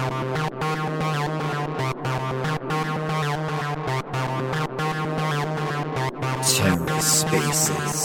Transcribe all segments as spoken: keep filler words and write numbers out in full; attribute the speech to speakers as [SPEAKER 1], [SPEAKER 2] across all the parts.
[SPEAKER 1] TerraSpaces.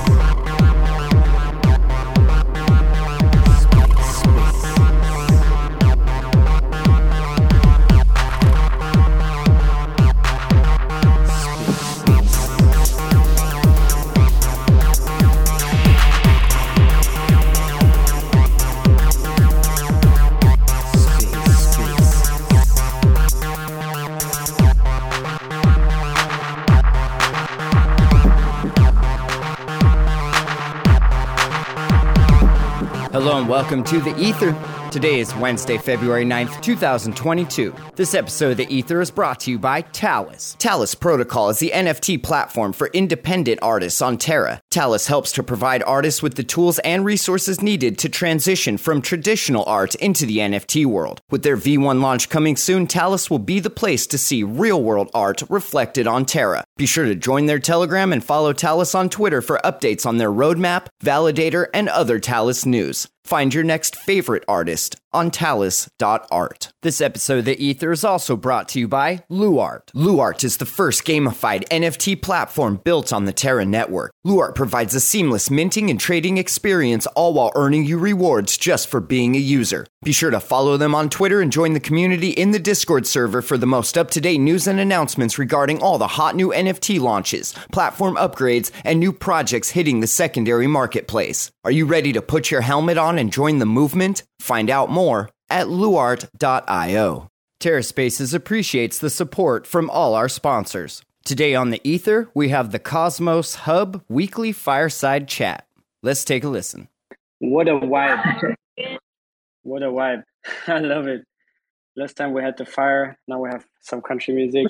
[SPEAKER 1] Hello and welcome to The Ether. Today is Wednesday, February ninth, two thousand twenty-two. This episode of The Ether is brought to you by Talis. Talis Protocol is the N F T platform for independent artists on Terra. Talis helps to provide artists with the tools and resources needed to transition from traditional art into the N F T world. With their V one launch coming soon, Talis will be the place to see real-world art reflected on Terra. Be sure to join their Telegram and follow Talis on Twitter for updates on their roadmap, validator, and other Talis news. Find your next favorite artist on talis dot art. This episode of The Ether is also brought to you by Luart. Luart is the first gamified N F T platform built on the Terra network. Luart provides a seamless minting and trading experience, all while earning you rewards just for being a user. Be sure to follow them on Twitter and join the community in the Discord server for the most up-to-date news and announcements regarding all the hot new N F T launches, platform upgrades, and new projects hitting the secondary marketplace. Are you ready to put your helmet on and join the movement? Find out more at luart dot io. TerraSpaces appreciates the support from all our sponsors. Today on The Ether, we have the Cosmos Hub Weekly Fireside Chat. Let's take a listen.
[SPEAKER 2] What a vibe. What a vibe. I love it. Last time we had the fire, now we have some country music.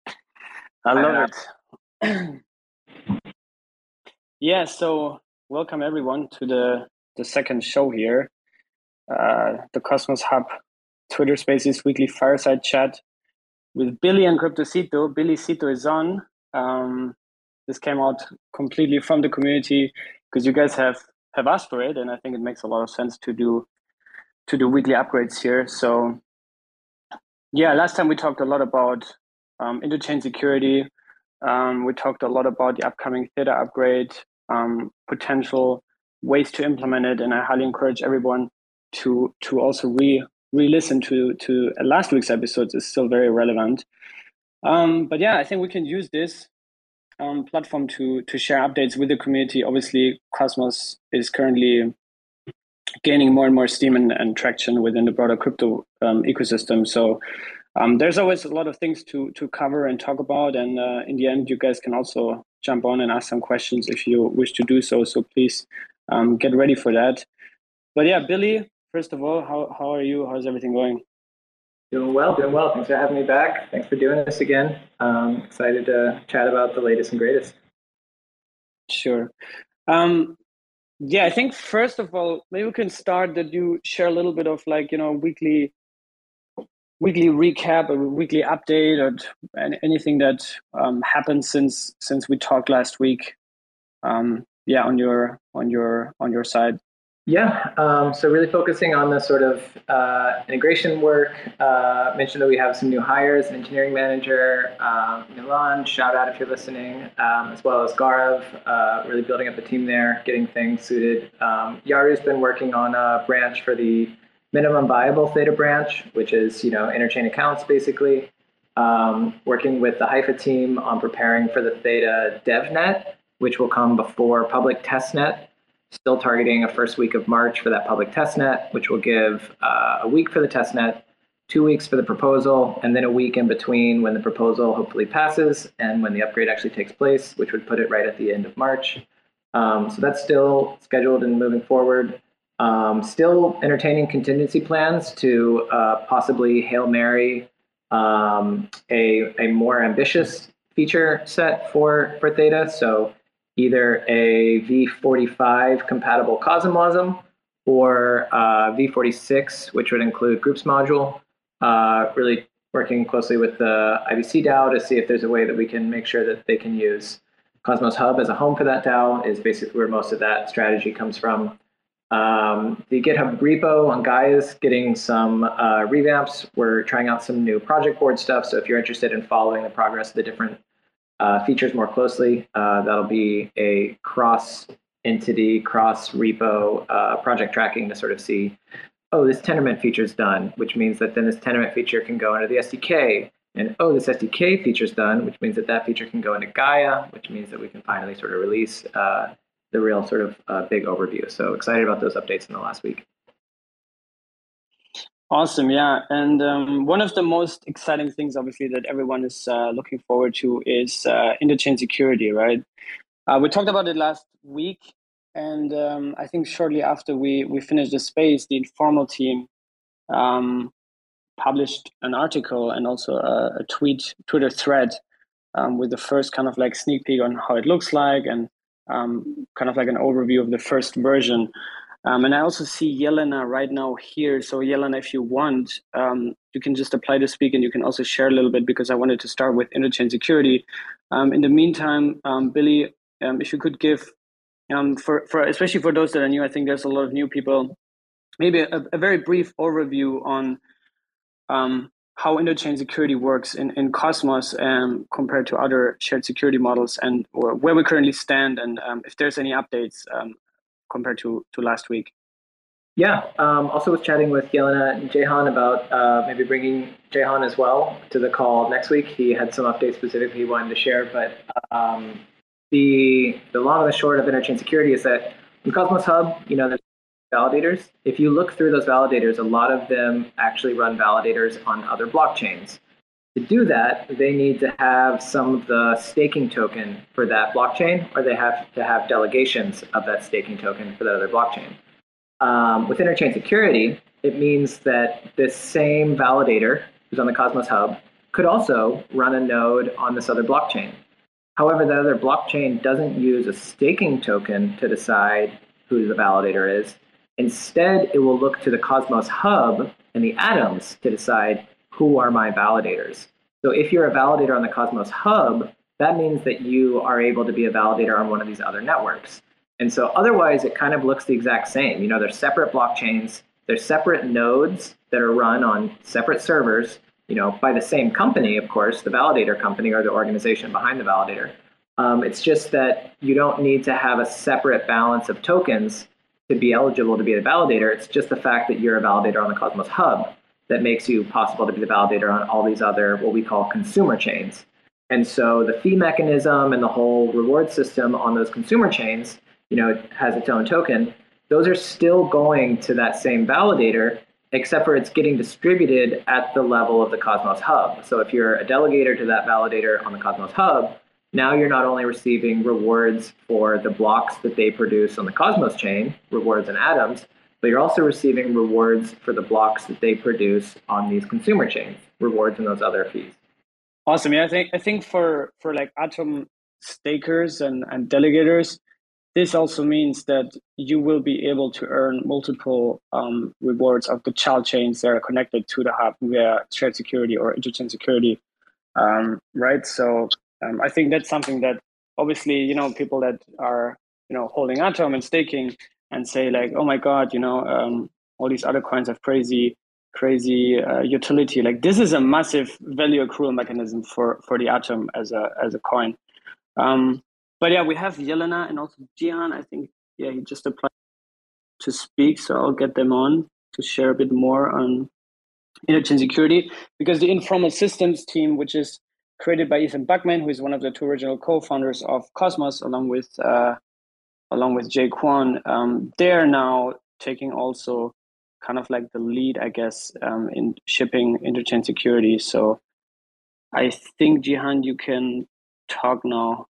[SPEAKER 2] I love it. Yeah, so welcome everyone to the, the second show here. Uh, the Cosmos Hub Twitter Spaces Weekly Fireside Chat with Billy and Cryptocito. Billy Cito is on. Um, this came out completely from the community because you guys have, have asked for it, and I think it makes a lot of sense to do to do weekly upgrades here. So yeah, last time we talked a lot about um, interchain security. Um, we talked a lot about the upcoming Theta upgrade, um, potential ways to implement it, and I highly encourage everyone to to also re re-listen to to last week's episodes. Is still very relevant. Um, but yeah, I think we can use this um, platform to to share updates with the community. Obviously, Cosmos is currently gaining more and more steam and, and traction within the broader crypto um, ecosystem. So um, there's always a lot of things to to cover and talk about. And uh, in the end, you guys can also jump on and ask some questions if you wish to do so. So please um, get ready for that. But yeah, Billy, first of all, how how are you? How's everything going?
[SPEAKER 3] Doing well, doing well. Thanks for having me back. Thanks for doing this again. Um, excited to chat about the latest and greatest.
[SPEAKER 2] Sure. Um, yeah, I think first of all, maybe we can start that you share a little bit of like, you know, weekly weekly recap or weekly update or anything that um, happened since since we talked last week. Um, yeah, on your on your on your side.
[SPEAKER 3] Yeah, um, so really focusing on the sort of uh, integration work. Uh, mentioned that we have some new hires, an engineering manager, um, Milan, shout out if you're listening, um, as well as Gaurav, uh, really building up the team there, getting things suited. Um, Yaru's been working on a branch for the minimum viable Theta branch, which is, you know, interchain accounts basically. Um, working with the Haifa team on preparing for the Theta DevNet, which will come before public testnet. Still targeting a first week of March for that public testnet, which will give uh, a week for the testnet, two weeks for the proposal, and then a week in between when the proposal hopefully passes and when the upgrade actually takes place, which would put it right at the end of March. Um, so that's still scheduled and moving forward. Um, still entertaining contingency plans to uh, possibly Hail Mary um, a, a more ambitious feature set for, for Theta. So either a V forty-five compatible CosmWasm or uh, V forty-six, which would include Groups module. Uh, really working closely with the I B C DAO to see if there's a way that we can make sure that they can use Cosmos Hub as a home for that DAO is basically where most of that strategy comes from. Um, the GitHub repo on Gaia is getting some uh, revamps. We're trying out some new project board stuff. So if you're interested in following the progress of the different uh, features more closely, uh, that'll be a cross entity, cross repo uh, project tracking to sort of see, oh, this Tendermint feature is done, which means that then this Tendermint feature can go into the S D K. And oh, this S D K feature is done, which means that that feature can go into Gaia, which means that we can finally sort of release uh, the real sort of uh, big overview. So excited about those updates in the last week.
[SPEAKER 2] Awesome, yeah. And um, one of the most exciting things, obviously, that everyone is uh, looking forward to is uh, interchain security, right? Uh, we talked about it last week. And um, I think shortly after we, we finished the space, the Informal team um, published an article and also a, a tweet, Twitter thread um, with the first kind of like sneak peek on how it looks like and um, kind of like an overview of the first version. Um, and I also see Yelena right now here. So Yelena, if you want, um, you can just apply to speak and you can also share a little bit because I wanted to start with interchain security. Um, in the meantime, um, Billy, um, if you could give Um, for, for especially for those that are new, I think there's a lot of new people. Maybe a, a very brief overview on um, how interchain security works in, in Cosmos um, compared to other shared security models, and or where we currently stand, and um, if there's any updates um, compared to, to last week.
[SPEAKER 3] Yeah, um, also was chatting with Yelena and Jehan about uh, maybe bringing Jehan as well to the call next week. He had some updates specifically he wanted to share, but um, The, the long and the short of interchain security is that in Cosmos Hub, you know, there's validators. If you look through those validators, a lot of them actually run validators on other blockchains. To do that, they need to have some of the staking token for that blockchain, or they have to have delegations of that staking token for that other blockchain. Um, with interchain security, it means that this same validator who's on the Cosmos Hub could also run a node on this other blockchain. However, the other blockchain doesn't use a staking token to decide who the validator is. Instead, it will look to the Cosmos Hub and the atoms to decide who are my validators. So if you're a validator on the Cosmos Hub, that means that you are able to be a validator on one of these other networks. And so otherwise, it kind of looks the exact same. You know, they're separate blockchains, they're separate nodes that are run on separate servers, you know, by the same company, of course, the validator company or the organization behind the validator. Um, it's just that you don't need to have a separate balance of tokens to be eligible to be a validator. It's just the fact that you're a validator on the Cosmos Hub that makes you possible to be the validator on all these other, what we call consumer chains. And so the fee mechanism and the whole reward system on those consumer chains, you know, it has its own token. Those are still going to that same validator, except for it's getting distributed at the level of the Cosmos Hub. So if you're a delegator to that validator on the Cosmos Hub, now you're not only receiving rewards for the blocks that they produce on the Cosmos chain, rewards and atoms, but you're also receiving rewards for the blocks that they produce on these consumer chains, rewards and those other fees.
[SPEAKER 2] Awesome. Yeah, I think I think for, for like Atom stakers and, and delegators, this also means that you will be able to earn multiple um, rewards of the child chains that are connected to the hub via shared security or interchain security, um, right? So um, I think that's something that obviously, you know, people that are, you know, holding Atom and staking and say like, oh my God, you know, um, all these other coins have crazy, crazy uh, utility. Like this is a massive value accrual mechanism for, for the Atom as a, as a coin. Um, But yeah, we have Yelena and also Jehan. I think, yeah, he just applied to speak. So I'll get them on to share a bit more on interchain security, because the Informal Systems team, which is created by Ethan Buckman, who is one of the two original co-founders of Cosmos, along with uh, along with Jay Kwon, um, they're now taking also kind of like the lead, I guess, um, in shipping interchain security. So I think, Jehan, you can talk now.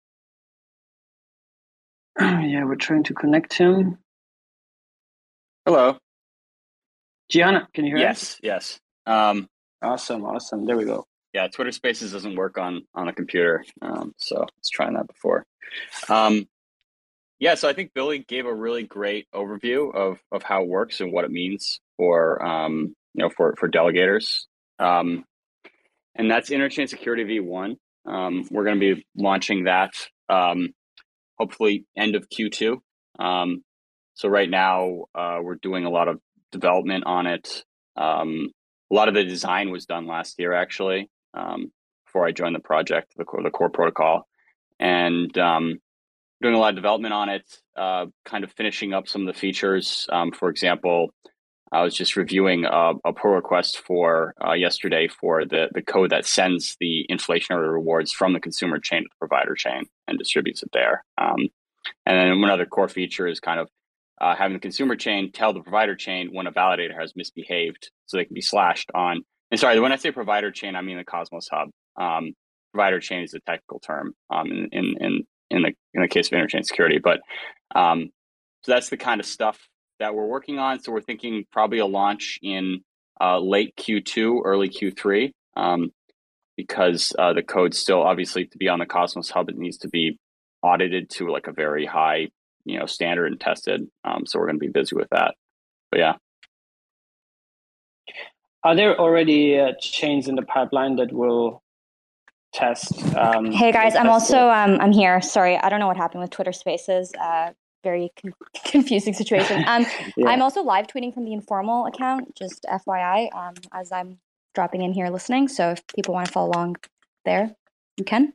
[SPEAKER 2] Yeah, we're trying to connect him.
[SPEAKER 4] Hello.
[SPEAKER 2] Gianna, can you hear
[SPEAKER 4] yes,
[SPEAKER 2] us?
[SPEAKER 4] Yes, yes. Um,
[SPEAKER 2] awesome, awesome. There we go.
[SPEAKER 4] Yeah, Twitter Spaces doesn't work on on a computer, um, so let's try that before. Um, yeah, so I think Billy gave a really great overview of of how it works and what it means for um, you know for for delegators, um, and that's Interchain Security V one. Um, we're going to be launching that. Um, hopefully end of Q two. Um, so right now uh, we're doing a lot of development on it. Um, a lot of the design was done last year, actually, um, before I joined the project, the core, the core protocol, and um, doing a lot of development on it, uh, kind of finishing up some of the features. Um, for example, I was just reviewing a, a pull request for uh, yesterday for the, the code that sends the inflationary rewards from the consumer chain to the provider chain and distributes it there. Um, and then one other core feature is kind of uh, having the consumer chain tell the provider chain when a validator has misbehaved so they can be slashed on. And sorry, when I say provider chain, I mean the Cosmos Hub. Um, provider chain is a technical term um, in, in, in, in, the, in the case of interchain security. But um, so that's the kind of stuff that we're working on. So we're thinking probably a launch in uh, late Q two, early Q three, um, because uh, the code still, obviously, to be on the Cosmos Hub, it needs to be audited to like a very high, you know, standard and tested. Um, so we're going to be busy with that. But yeah.
[SPEAKER 2] Are there already uh, chains in the pipeline that will test? Um,
[SPEAKER 5] hey guys, I'm
[SPEAKER 2] test
[SPEAKER 5] also um, I'm here. Sorry, I don't know what happened with Twitter Spaces. Uh, very con- confusing situation. Um, yeah. I'm also live tweeting from the informal account, just F Y I, um, as I'm dropping in here listening. So if people want to follow along there, you can.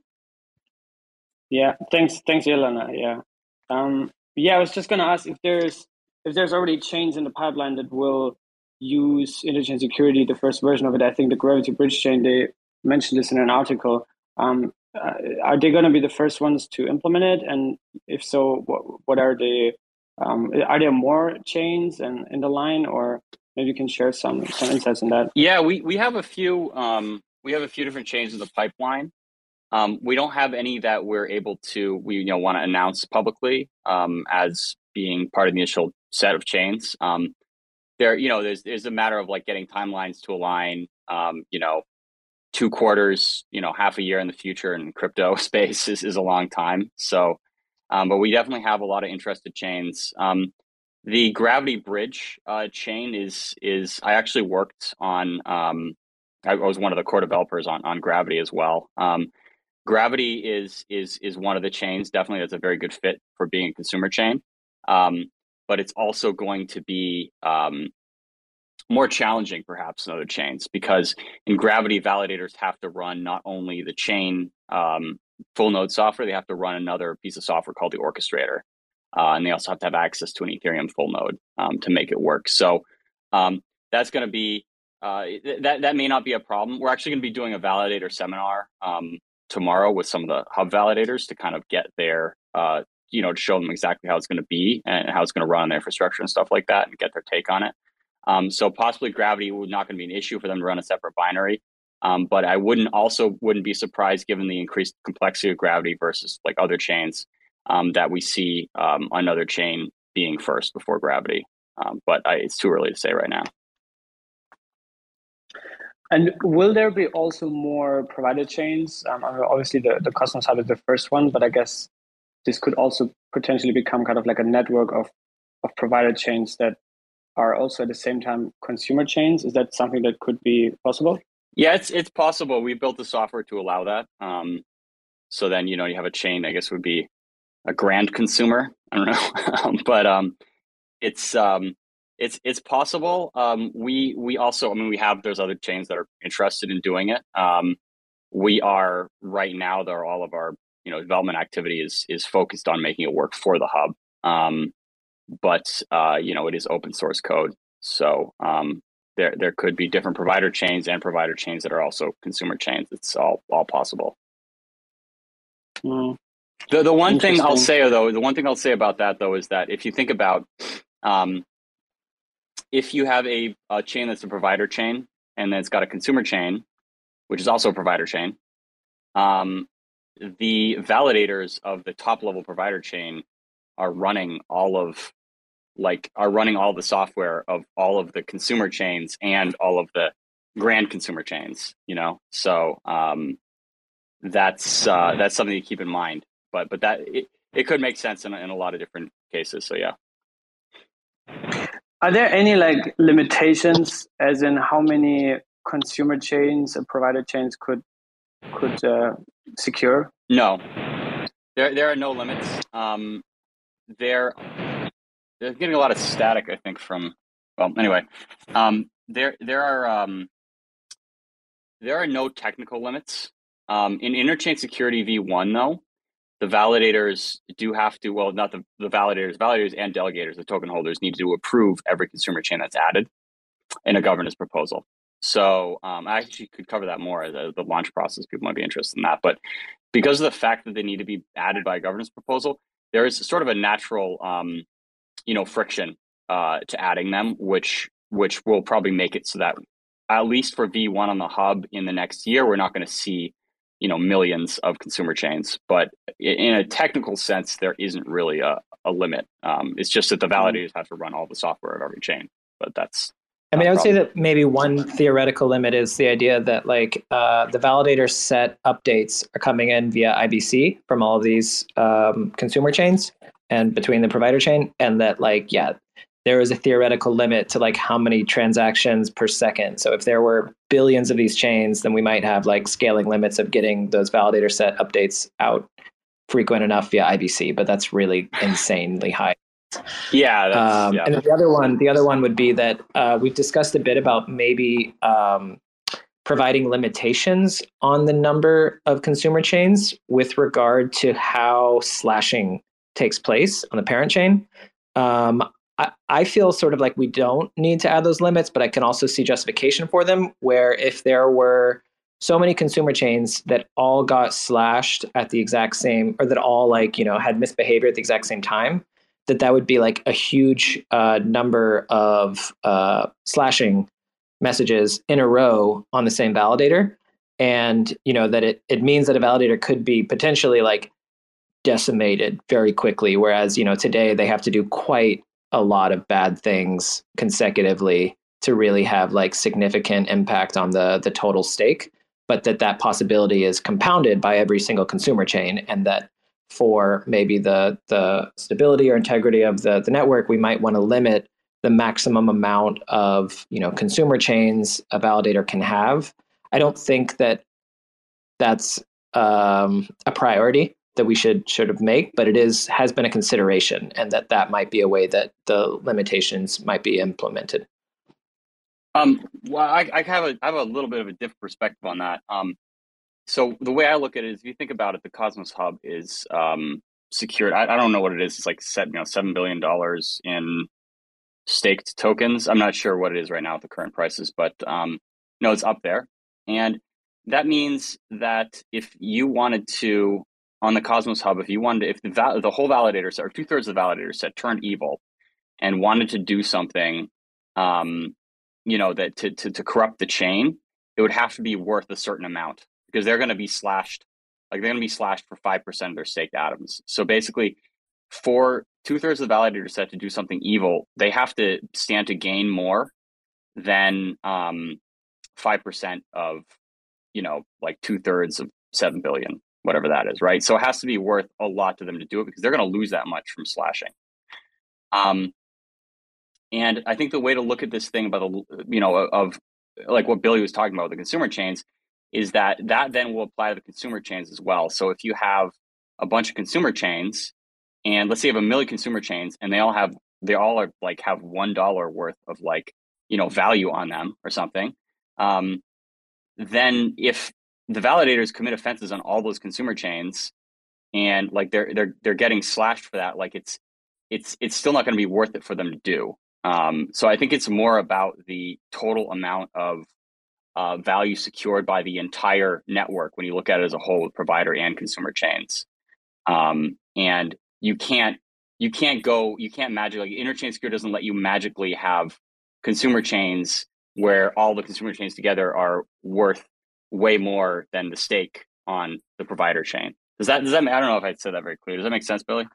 [SPEAKER 2] Yeah, thanks, thanks, Ilana. Yeah, um, yeah. I was just going to ask if there's if there's already chains in the pipeline that will use interchain security, the first version of it. I think the Gravity Bridge chain, they mentioned this in an article. Um, uh, are they going to be the first ones to implement it? And if so, what what are the um, are there more chains and in the line, or maybe you can share some some insights on that?
[SPEAKER 4] Yeah, we we have a few um, we have a few different chains in the pipeline. Um, we don't have any that we're able to we you know want to announce publicly um, as being part of the initial set of chains. Um, there you know there's there's a matter of like getting timelines to align. Um, you know, two quarters, you know, half a year in the future in crypto space is, is a long time. So, um, but we definitely have a lot of interested chains. Um, the Gravity Bridge uh, chain is is I actually worked on. Um, I was one of the core developers on on Gravity as well. Um, Gravity is is is one of the chains. Definitely, that's a very good fit for being a consumer chain. Um, but it's also going to be um, more challenging perhaps than other chains, because in Gravity, validators have to run not only the chain um, full node software, they have to run another piece of software called the orchestrator. Uh, and they also have to have access to an Ethereum full node um, to make it work. So um, that's going to be, uh, that, that may not be a problem. We're actually going to be doing a validator seminar um, tomorrow with some of the hub validators to kind of get their, uh, you know, to show them exactly how it's going to be and how it's going to run on their infrastructure and stuff like that and get their take on it. Um, so possibly Gravity would not going to be an issue for them to run a separate binary. Um, but I wouldn't also wouldn't be surprised, given the increased complexity of Gravity versus like other chains, um, that we see um, another chain being first before Gravity. Um, but I, it's too early to say right now.
[SPEAKER 2] And will there be also more provider chains? Um, obviously, the, the Cosmos Hub is the first one, but I guess this could also potentially become kind of like a network of, of provider chains that are also at the same time consumer chains. Is that something that could be possible?
[SPEAKER 4] Yeah, it's it's possible. We built the software to allow that. Um, so then, you know, you have a chain, I guess would be a grand consumer. I don't know, but um, it's um, it's it's possible. Um, we we also, I mean, we have there's other chains that are interested in doing it. Um, we are right now, there all of our you know development activity is is focused on making it work for the hub. Um, but uh, you know, it is open source code, so um, there there could be different provider chains and provider chains that are also consumer chains. It's all all possible.
[SPEAKER 2] Mm.
[SPEAKER 4] The the one thing I'll say though, the one thing I'll say about that though is that if you think about, um, if you have a, a chain that's a provider chain and then it's got a consumer chain, which is also a provider chain, um, the validators of the top level provider chain are running all of like are running all the software of all of the consumer chains and all of the grand consumer chains, you know? So um, that's uh, that's something to keep in mind. But but that it, it could make sense in, in a lot of different cases. So yeah.
[SPEAKER 2] Are there any like limitations, as in how many consumer chains and provider chains could could uh, secure?
[SPEAKER 4] No, there there are no limits. Um, there they're getting a lot of static, I think, from, well, anyway, um, there, there are, um, there are no technical limits. Um, in interchain security v one, though, the validators do have to, well, not the, the validators, validators and delegators, the token holders need to approve every consumer chain that's added in a governance proposal. So um, I actually could cover that more, the, the launch process. People might be interested in that. But because of the fact that they need to be added by a governance proposal, there is sort of a natural, um, you know, friction uh, to adding them, which which will probably make it so that at least for v one on the hub in the next year, we're not going to see, you know, millions of consumer chains. But in a technical sense, there isn't really a, a limit. Um, it's just that the validators have to run all the software of every chain. But that's,
[SPEAKER 3] I mean, I would say that maybe one theoretical limit is the idea that like uh, the validator set updates are coming in via I B C from all of these um, consumer chains and between the provider chain, and that like, yeah, there is a theoretical limit to like how many transactions per second. So if there were billions of these chains, then we might have like scaling limits of getting those validator set updates out frequent enough via I B C, but that's really insanely high.
[SPEAKER 4] Yeah, that's,
[SPEAKER 3] um,
[SPEAKER 4] yeah.
[SPEAKER 3] And the other one, the other one would be that uh, we've discussed a bit about maybe um, providing limitations on the number of consumer chains with regard to how slashing takes place on the parent chain. Um, I, I feel sort of like we don't need to add those limits, but I can also see justification for them, where if there were so many consumer chains that all got slashed at the exact same, or that all like, you know, had misbehavior at the exact same time, that that would be like a huge uh, number of uh, slashing messages in a row on the same validator. And, you know, that it, it means that a validator could be potentially like decimated very quickly. Whereas, you know, today they have to do quite a lot of bad things consecutively to really have like significant impact on the, the total stake. But that that possibility is compounded by every single consumer chain, and that for maybe the the stability or integrity of the, the network, we might want to limit the maximum amount of, you know, consumer chains a validator can have. I don't think that that's um, a priority that we should should have make, but it is has been a consideration, and that that might be a way that the limitations might be implemented.
[SPEAKER 4] Um, well, I, I have a I have a little bit of a different perspective on that. Um, So the way I look at it is, if you think about it, the Cosmos Hub is um, secured. I, I don't know what it is. It's like set, you know, seven billion dollars in staked tokens. I'm not sure what it is right now at the current prices, but um, no, it's up there. And that means that if you wanted to, on the Cosmos Hub, if you wanted to, if the val- the whole validator set, or two thirds of the validator set turned evil and wanted to do something, um, you know, that to, to to corrupt the chain, it would have to be worth a certain amount, because they're going to be slashed, like they're going to be slashed for five percent of their staked atoms. So basically, for two thirds of the validator set to do something evil, they have to stand to gain more than um, five percent of, you know, like two thirds of seven billion, whatever that is, right? So it has to be worth a lot to them to do it, because they're going to lose that much from slashing. Um, and I think the way to look at this thing about the, you know, of like what Billy was talking about with the consumer chains, is that that then will apply to the consumer chains as well. So if you have a bunch of consumer chains, and let's say you have a million consumer chains, and they all have, they all are like have one dollar worth of like, you know, value on them or something. Um, then if the validators commit offenses on all those consumer chains, and like they're they're they're getting slashed for that, like it's it's it's still not going to be worth it for them to do. Um, so I think it's more about the total amount of Uh, value secured by the entire network when you look at it as a whole, with provider and consumer chains. Um, and you can't you can't go you can't magically, like, interchain security doesn't let you magically have consumer chains where all the consumer chains together are worth way more than the stake on the provider chain. Does that does that I don't know if I said that very clear. Does that make sense, Billy?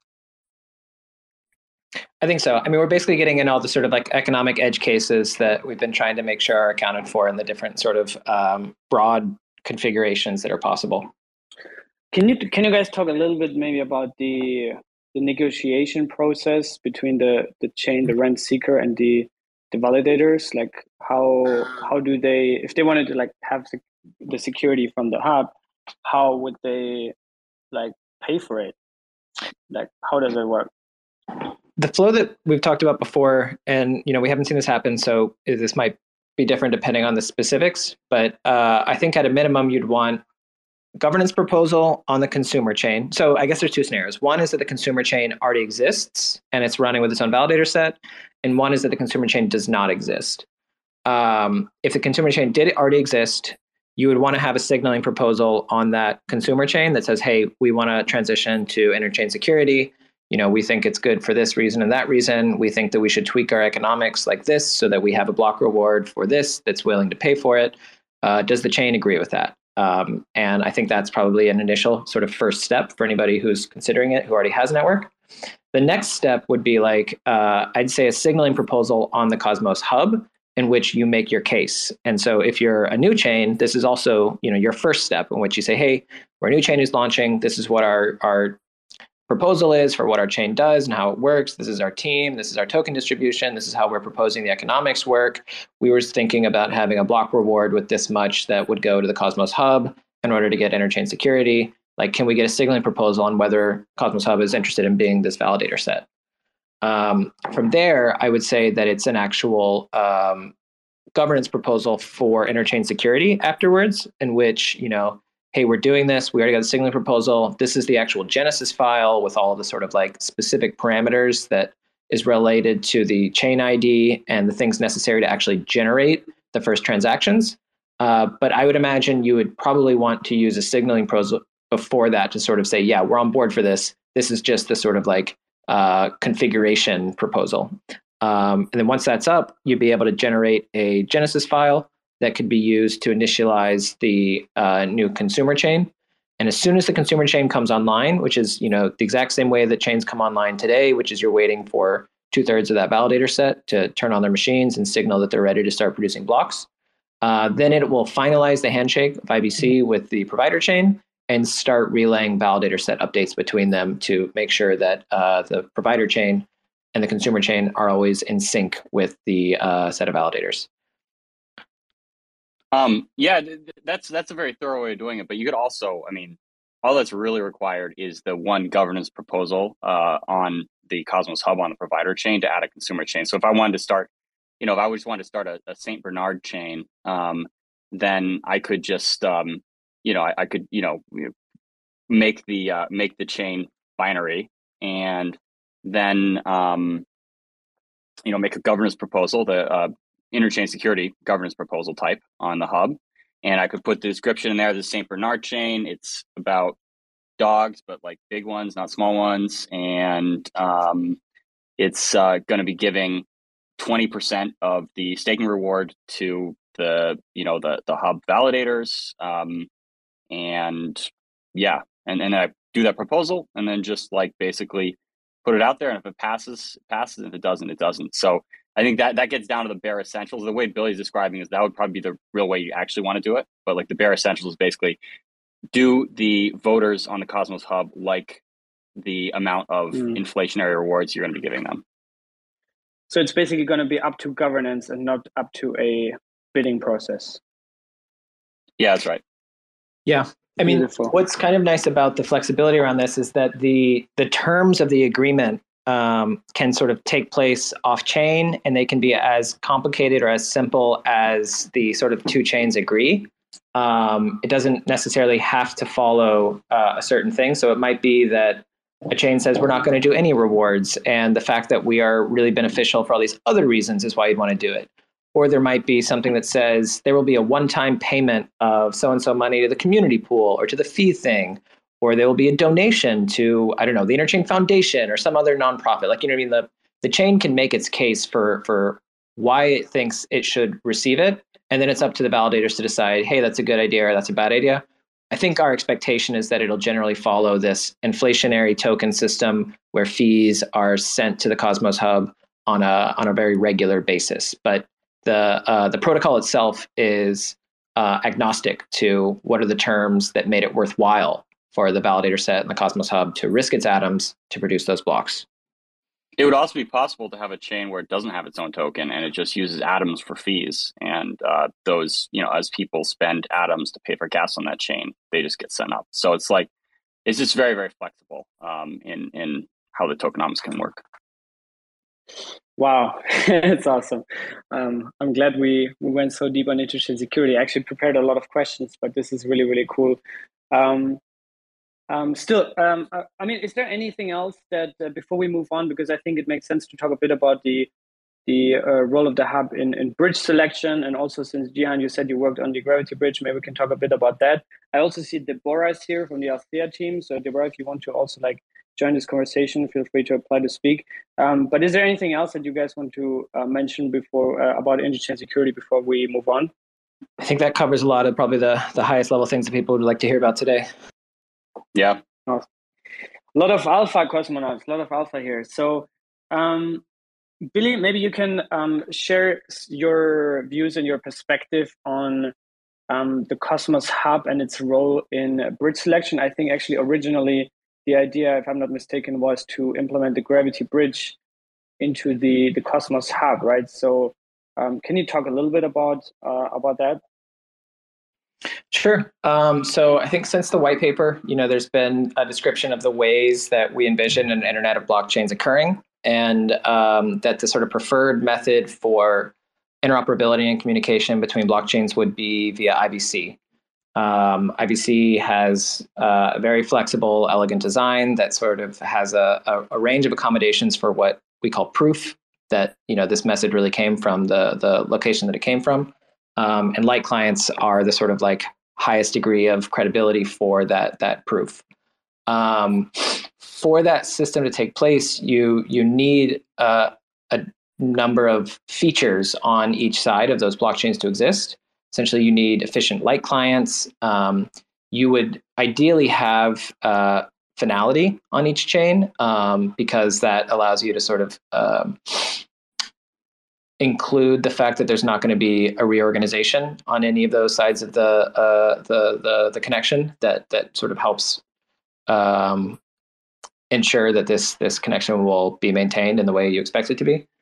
[SPEAKER 3] I think so. I mean, we're basically getting in all the sort of like economic edge cases that we've been trying to make sure are accounted for in the different sort of um, broad configurations that are possible.
[SPEAKER 2] Can you can you guys talk a little bit maybe about the the negotiation process between the the chain, the rent seeker, and the the validators? Like how how do they, if they wanted to like have the, the security from the hub, how would they like pay for it? Like how does it work?
[SPEAKER 3] the flow that we've talked about before, and you know, we haven't seen this happen, so this might be different depending on the specifics. But uh, I think at a minimum, you'd want governance proposal on the consumer chain. So I guess there's two scenarios. One is that the consumer chain already exists and it's running with its own validator set, and one is that the consumer chain does not exist. Um, if the consumer chain did already exist, you would want to have a signaling proposal on that consumer chain that says, hey, we want to transition to interchain security. You know, we think it's good for this reason and that reason. We think that we should tweak our economics like this so that we have a block reward for this that's willing to pay for it. Uh, does the chain agree with that? Um, and I think that's probably an initial sort of first step for anybody who's considering it, who already has a network. The next step would be like, uh, I'd say a signaling proposal on the Cosmos Hub in which you make your case. And so if you're a new chain, this is also, you know, your first step in which you say, hey, we're a new chain who's launching. This is what our, our proposal is for what our chain does and how it works. This is our team. This is our token distribution. This is how we're proposing the economics work. We were thinking about having a block reward with this much that would go to the Cosmos Hub in order to get interchain security. Like, can we get a signaling proposal on whether Cosmos Hub is interested in being this validator set? Um, from there, I would say that it's an actual um, governance proposal for interchain security afterwards, in which, you know, hey, we're doing this. We already got a signaling proposal. This is the actual Genesis file with all the sort of like specific parameters that is related to the chain I D and the things necessary to actually generate the first transactions. Uh, but I would imagine you would probably want to use a signaling proposal before that to sort of say, yeah, we're on board for this. This is just the sort of like uh, configuration proposal. Um, and then once that's up, you'd be able to generate a Genesis file that could be used to initialize the uh, new consumer chain. And as soon as the consumer chain comes online, which is, you know, the exact same way that chains come online today, which is you're waiting for two thirds of that validator set to turn on their machines and signal that they're ready to start producing blocks. Uh, then it will finalize the handshake of I B C with the provider chain and start relaying validator set updates between them to make sure that uh, the provider chain and the consumer chain are always in sync with the uh, set of validators.
[SPEAKER 4] Um, yeah, that's that's a very thorough way of doing it. But you could also, I mean, all that's really required is the one governance proposal uh, on the Cosmos Hub on the provider chain to add a consumer chain. So if I wanted to start, you know, if I just wanted to start a, a Saint Bernard chain, um, then I could just, um, you know, I, I could, you know, make the uh, make the chain binary and then, um, you know, make a governance proposal, the uh, interchain security governance proposal type on the hub. And I could put the description in there, the Saint Bernard chain. It's about dogs, but like big ones, not small ones. And um, it's uh, going to be giving twenty percent of the staking reward to the, you know, the, the hub validators. Um, and yeah, and then I do that proposal and then just like basically put it out there. And if it passes, it passes. If it doesn't, it doesn't. So I think that that gets down to the bare essentials. The way Billy's describing is that would probably be the real way you actually want to do it. But like the bare essentials is basically, do the voters on the Cosmos Hub like the amount of mm. inflationary rewards you're going to be giving them?
[SPEAKER 2] So it's basically going to be up to governance and not up to a bidding process.
[SPEAKER 4] Yeah, that's right.
[SPEAKER 3] Yeah. I mean,
[SPEAKER 2] Beautiful.
[SPEAKER 3] What's kind of nice about the flexibility around this is that the the terms of the agreement um, can sort of take place off chain, and they can be as complicated or as simple as the sort of two chains agree. Um, it doesn't necessarily have to follow uh, a certain thing. So it might be that a chain says we're not going to do any rewards, and the fact that we are really beneficial for all these other reasons is why you'd want to do it. Or there might be something that says there will be a one-time payment of so-and-so money to the community pool or to the fee thing, or there will be a donation to, I don't know, the Interchain Foundation or some other nonprofit. Like, you know what I mean? The, the chain can make its case for, for why it thinks it should receive it. And then it's up to the validators to decide, hey, that's a good idea or that's a bad idea. I think our expectation is that it'll generally follow this inflationary token system where fees are sent to the Cosmos Hub on a on a very regular basis. But the uh, the protocol itself is uh, agnostic to what are the terms that made it worthwhile for the validator set and the Cosmos Hub to risk its atoms to produce those blocks.
[SPEAKER 4] It would also be possible to have a chain where it doesn't have its own token and it just uses atoms for fees. And uh, those, you know, as people spend atoms to pay for gas on that chain, they just get sent up. So it's like, it's just very, very flexible um, in, in how the tokenomics can work.
[SPEAKER 2] Wow, it's awesome. Um, I'm glad we, we went so deep on interchain security. I actually prepared a lot of questions, but this is really, really cool. Um, um, still, um, I, I mean, is there anything else that uh, before we move on, because I think it makes sense to talk a bit about the the uh, role of the hub in, in bridge selection, and also since Jihan, you said you worked on the Gravity Bridge, maybe we can talk a bit about that. I also see Deborah is here from the Althea team. So Deborah, if you want to also like join this conversation, feel free to apply to speak. Um, but is there anything else that you guys want to uh, mention before uh, about interchain security before we move on?
[SPEAKER 3] I think that covers a lot of probably the, the highest level things that people would like to hear about today.
[SPEAKER 4] Yeah.
[SPEAKER 2] Awesome. A lot of alpha cosmonauts, a lot of alpha here. So um, Billy, maybe you can um, share your views and your perspective on um, the Cosmos Hub and its role in bridge selection. I think actually originally the idea, if I'm not mistaken, was to implement the Gravity Bridge into the, the Cosmos Hub, right? So um, can you talk a little bit about uh, about that?
[SPEAKER 3] Sure. Um, so I think since the white paper, you know, there's been a description of the ways that we envision an internet of blockchains occurring, and um, that the sort of preferred method for interoperability and communication between blockchains would be via I B C. Um, I B C has uh, a very flexible, elegant design that sort of has a, a, a range of accommodations for what we call proof that, you know, this message really came from the, the location that it came from. Um, and light clients are the sort of like highest degree of credibility for that, that proof. Um, for that system to take place, you, you need uh, a number of features on each side of those blockchains to exist. Essentially, you need efficient light clients. Um, you would ideally have uh, finality on each chain, um, because that allows you to sort of um, include the fact that there's not going to be a reorganization on any of those sides of the uh, the, the the connection. That that sort of helps um, ensure that this this connection will be maintained in the way you expect it to be.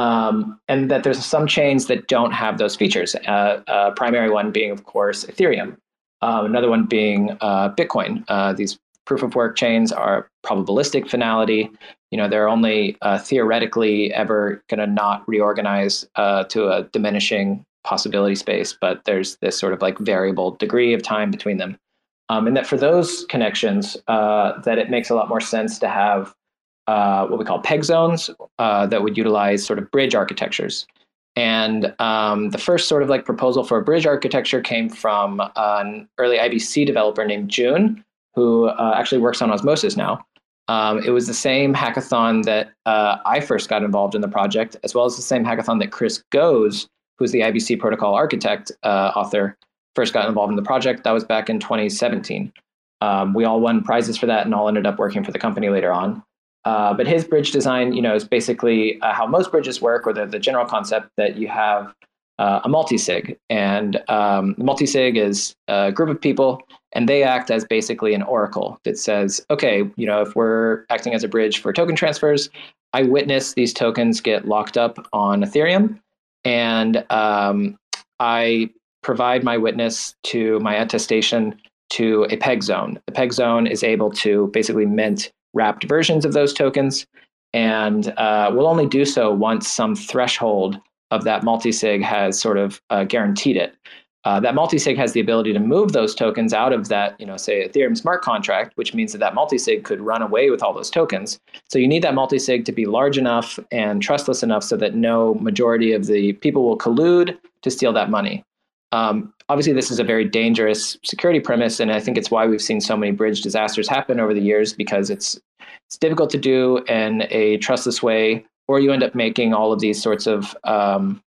[SPEAKER 3] Um, and that there's some chains that don't have those features. Uh, uh, primary one being, of course, Ethereum. Um, another one being uh, Bitcoin. Uh, these proof of work chains are probabilistic finality. You know, they're only uh, theoretically ever going to not reorganize uh, to a diminishing possibility space, but there's this sort of like variable degree of time between them. Um, and that for those connections, uh, that it makes a lot more sense to have Uh, what we call peg zones uh, that would utilize sort of bridge architectures. And um, the first sort of like proposal for a bridge architecture came from an early I B C developer named June, who uh, actually works on Osmosis now. Um, it was the same hackathon that uh, I first got involved in the project, as well as the same hackathon that Chris Goes, who's the I B C protocol architect uh, author, first got involved in the project. That was back in twenty seventeen. Um, we all won prizes for that and all ended up working for the company later on. Uh, but his bridge design, you know, is basically uh, how most bridges work, or the, the general concept that you have uh, a multi-sig. And um, multi-sig is a group of people, and they act as basically an oracle that says, okay, you know, if we're acting as a bridge for token transfers, I witness these tokens get locked up on Ethereum, and um, I provide my witness to my attestation to a peg zone. The peg zone is able to basically mint wrapped versions of those tokens, and uh, will only do so once some threshold of that multisig has sort of uh, guaranteed it. Uh, that multisig has the ability to move those tokens out of that, you know, say Ethereum smart contract, which means that that multisig could run away with all those tokens. So you need that multisig to be large enough and trustless enough so that no majority of the people will collude to steal that money. Um, obviously, this is a very dangerous security premise, and I think it's why we've seen so many bridge disasters happen over the years, because it's it's difficult to do in a trustless way, or you end up making all of these sorts of um,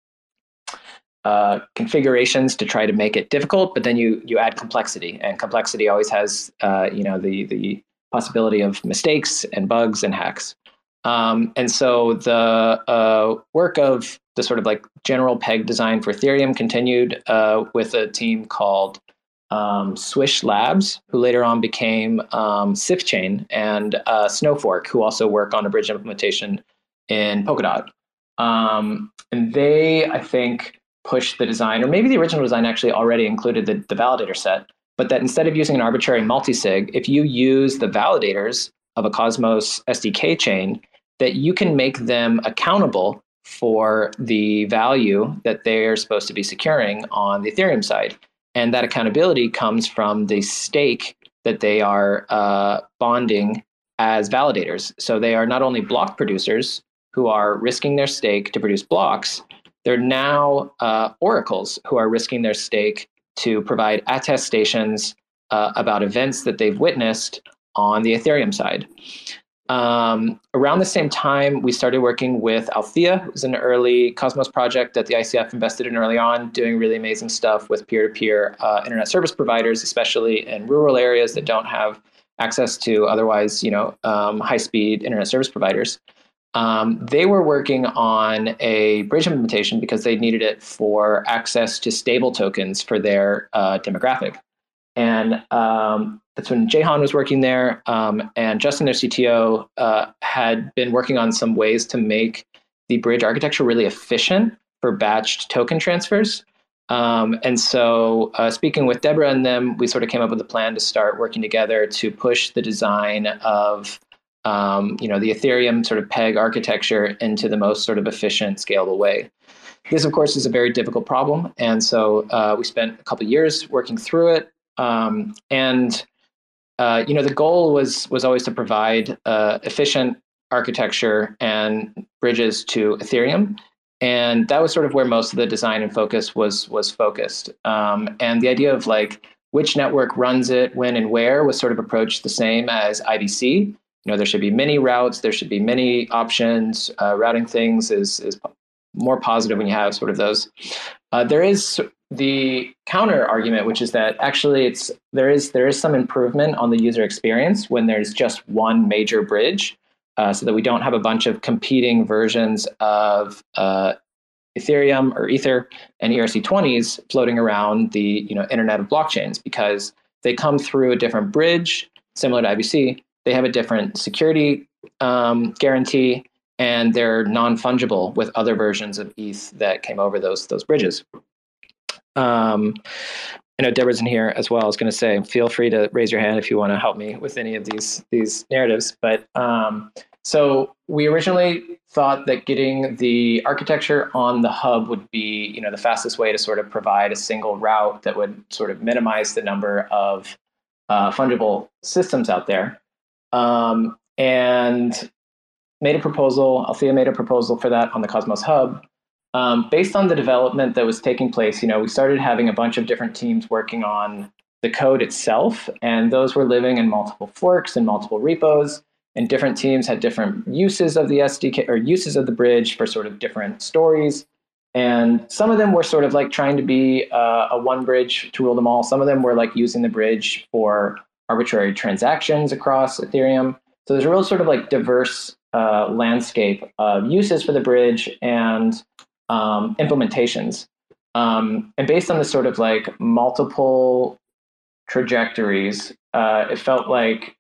[SPEAKER 3] uh, configurations to try to make it difficult, but then you you add complexity, and complexity always has uh, you know the the possibility of mistakes and bugs and hacks. Um, and so the uh, work of the sort of like general peg design for Ethereum continued uh, with a team called um, Swish Labs, who later on became um, SifChain, and uh, Snowfork, who also work on a bridge implementation in Polkadot. Um, and they, I think, pushed the design, or maybe the original design actually already included the, the validator set, but that instead of using an arbitrary multisig, if you use the validators of a Cosmos S D K chain, that you can make them accountable for the value that they're supposed to be securing on the Ethereum side. And that accountability comes from the stake that they are uh, bonding as validators. So they are not only block producers who are risking their stake to produce blocks, they're now uh, oracles who are risking their stake to provide attestations uh, about events that they've witnessed on the Ethereum side. Um, around the same time, we started working with Althea, who's an early Cosmos project that the I C F invested in early on, doing really amazing stuff with peer-to-peer uh, internet service providers, especially in rural areas that don't have access to otherwise, you know, um, high-speed internet service providers. Um, they were working on a bridge implementation because they needed it for access to stable tokens for their uh, demographic. And um, that's when Jehan was working there. Um, and Justin, their C T O, uh, had been working on some ways to make the bridge architecture really efficient for batched token transfers. Um, and so uh, speaking with Deborah and them, we sort of came up with a plan to start working together to push the design of um, you know, the Ethereum sort of peg architecture into the most sort of efficient, scalable way. This, of course, is a very difficult problem. And so uh, we spent a couple of years working through it. Um, and, uh, you know, the goal was was always to provide uh, efficient architecture and bridges to Ethereum. And that was sort of where most of the design and focus was was focused. Um, and the idea of like which network runs it, when and where was sort of approached the same as I B C. You know, there should be many routes, there should be many options. Uh, routing things is is more positive when you have sort of those. Uh, there is the counter argument, which is that actually it's there is there is some improvement on the user experience when there's just one major bridge, uh, so that we don't have a bunch of competing versions of uh, Ethereum or Ether and E R C twenties floating around the you know internet of blockchains, because they come through a different bridge, similar to I B C. They have a different security um, guarantee, and they're non-fungible with other versions of E T H that came over those those bridges. Um, I know Deborah's in here as well. I was going to say, feel free to raise your hand if you want to help me with any of these these narratives. But um, so we originally thought that getting the architecture on the hub would be, you know, the fastest way to sort of provide a single route that would sort of minimize the number of uh, fungible systems out there. Um, and made a proposal. Althea made a proposal for that on the Cosmos Hub. Um, based on the development that was taking place, you know, we started having a bunch of different teams working on the code itself, and those were living in multiple forks and multiple repos, and different teams had different uses of the S D K or uses of the bridge for sort of different stories. And some of them were sort of like trying to be uh, a one bridge to rule them all. Some of them were like using the bridge for arbitrary transactions across Ethereum. So there's a real sort of like diverse uh, landscape of uses for the bridge and um, implementations. Um, and based on this sort of like multiple trajectories, uh, it felt like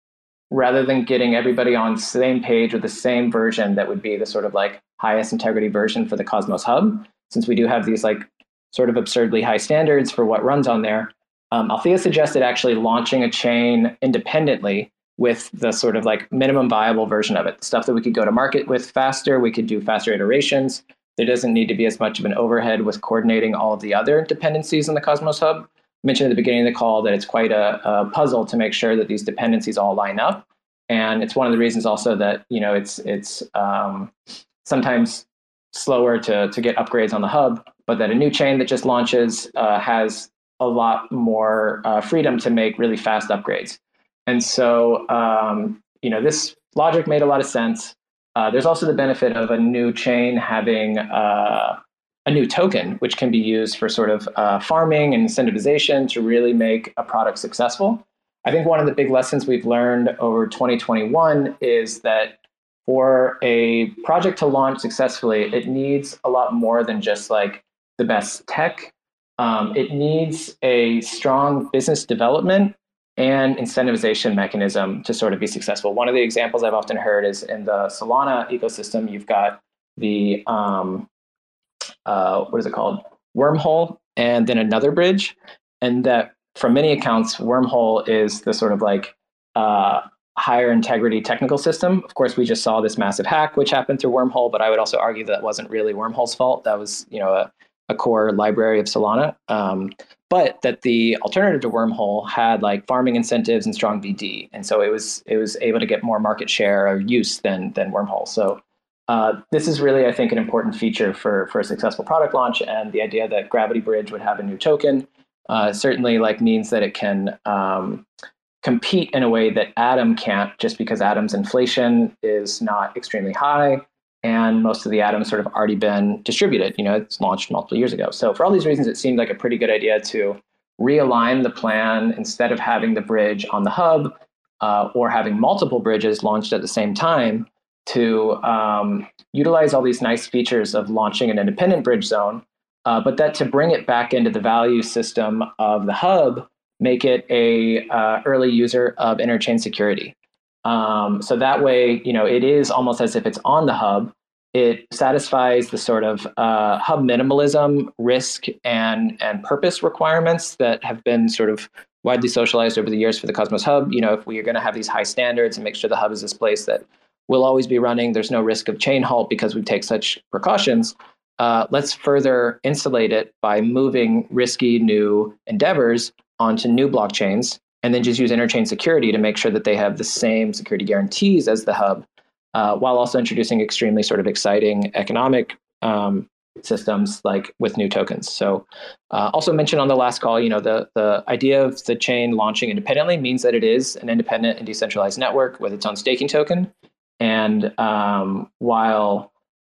[SPEAKER 3] rather than getting everybody on the same page with the same version that would be the sort of like highest integrity version for the Cosmos Hub, since we do have these like sort of absurdly high standards for what runs on there, um, Althea suggested actually launching a chain independently with the sort of like minimum viable version of it, stuff that we could go to market with faster, we could do faster iterations. There doesn't need to be as much of an overhead with coordinating all of the other dependencies in the Cosmos Hub. I mentioned at the beginning of the call that it's quite a, a puzzle to make sure that these dependencies all line up. And it's one of the reasons also that, you know, it's it's um, sometimes slower to, to get upgrades on the hub, but that a new chain that just launches uh, has a lot more uh, freedom to make really fast upgrades. And so, um, you know, this logic made a lot of sense. Uh, there's also the benefit of a new chain having uh, a new token, which can be used for sort of uh, farming and incentivization to really make a product successful. I think one of the big lessons we've learned over twenty twenty-one is that for a project to launch successfully, it needs a lot more than just like the best tech. Um, it needs a strong business development and incentivization mechanism to sort of be successful. One of the examples I've often heard is in the Solana ecosystem, you've got the, um, uh, what is it called? Wormhole, and then another bridge. And that from many accounts, Wormhole is the sort of like uh, higher integrity technical system. Of course, we just saw this massive hack, which happened through Wormhole, but I would also argue that wasn't really Wormhole's fault. That was, you know, a, a core library of Solana. Um, but that the alternative to Wormhole had like farming incentives and strong V D. And so it was it was able to get more market share or use than than Wormhole. So uh, this is really, I think, an important feature for, for a successful product launch. And the idea that Gravity Bridge would have a new token uh, certainly like means that it can um, compete in a way that Atom can't, just because Atom's inflation is not extremely high. And most of the atoms sort of already been distributed. You know, it's launched multiple years ago. So for all these reasons, it seemed like a pretty good idea to realign the plan instead of having the bridge on the hub uh, or having multiple bridges launched at the same time to um, utilize all these nice features of launching an independent bridge zone, uh, but that to bring it back into the value system of the hub, make it a uh, early user of interchain security. Um, so that way, you know, it is almost as if it's on the hub. It satisfies the sort of uh, hub minimalism, risk, and and purpose requirements that have been sort of widely socialized over the years for the Cosmos Hub. You know, if we are going to have these high standards and make sure the hub is this place that will always be running, there's no risk of chain halt because we take such precautions. Uh, let's further insulate it by moving risky new endeavors onto new blockchains, and then just use interchain security to make sure that they have the same security guarantees as the hub, uh, while also introducing extremely sort of exciting economic um, systems like with new tokens. So uh, also mentioned on the last call, you know, the, the idea of the chain launching independently means that it is an independent and decentralized network with its own staking token. And um, while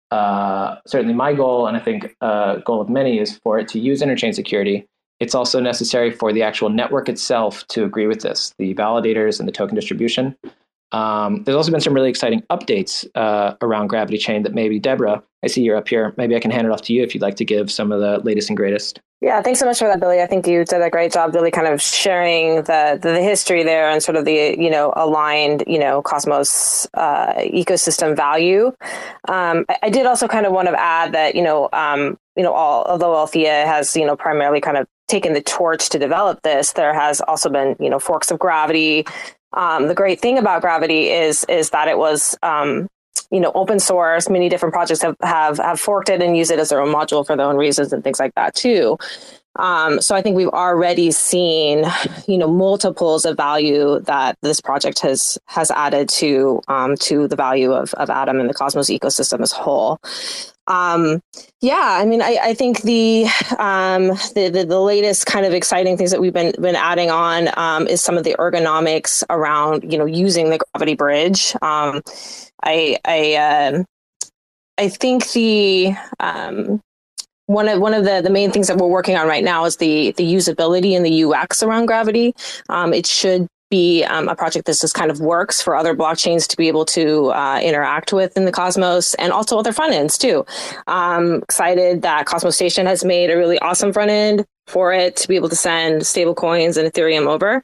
[SPEAKER 3] uh, certainly my goal, and I think uh, goal of many, is for it to use interchain security, it's also necessary for the actual network itself to agree with this, the validators and the token distribution. Um, there's also been some really exciting updates uh, around Gravity Chain that maybe, Deborah, I see you're up here. Maybe I can hand it off to you if you'd like to give some of the latest and greatest.
[SPEAKER 6] Yeah, thanks so much for that, Billy. I think you did a great job really kind of sharing the the, the history there and sort of the, you know, aligned, you know, Cosmos uh, ecosystem value. Um, I, I did also kind of want to add that, you know, um, you know, all, although Althea has, you know, primarily kind of taken the torch to develop this, there has also been, you know, forks of Gravity. Um, the great thing about Gravity is is that it was, um, you know, open source. Many different projects have, have have forked it and used it as their own module for their own reasons and things like that too. Um, so I think we've already seen, you know, multiples of value that this project has has added to um, to the value of, of Atom and the Cosmos ecosystem as a whole. Um, yeah, I mean, I, I think the, um, the, the the latest kind of exciting things that we've been been adding on um, is some of the ergonomics around, you know, using the Gravity Bridge. Um, I I uh, I think the um, one of one of the, the main things that we're working on right now is the the usability and the U X around Gravity. Um, it should be um, a project that just kind of works for other blockchains to be able to uh, interact with in the Cosmos, and also other front ends too. Um, excited that Cosmos Station has made a really awesome front end for it to be able to send stable coins and Ethereum over.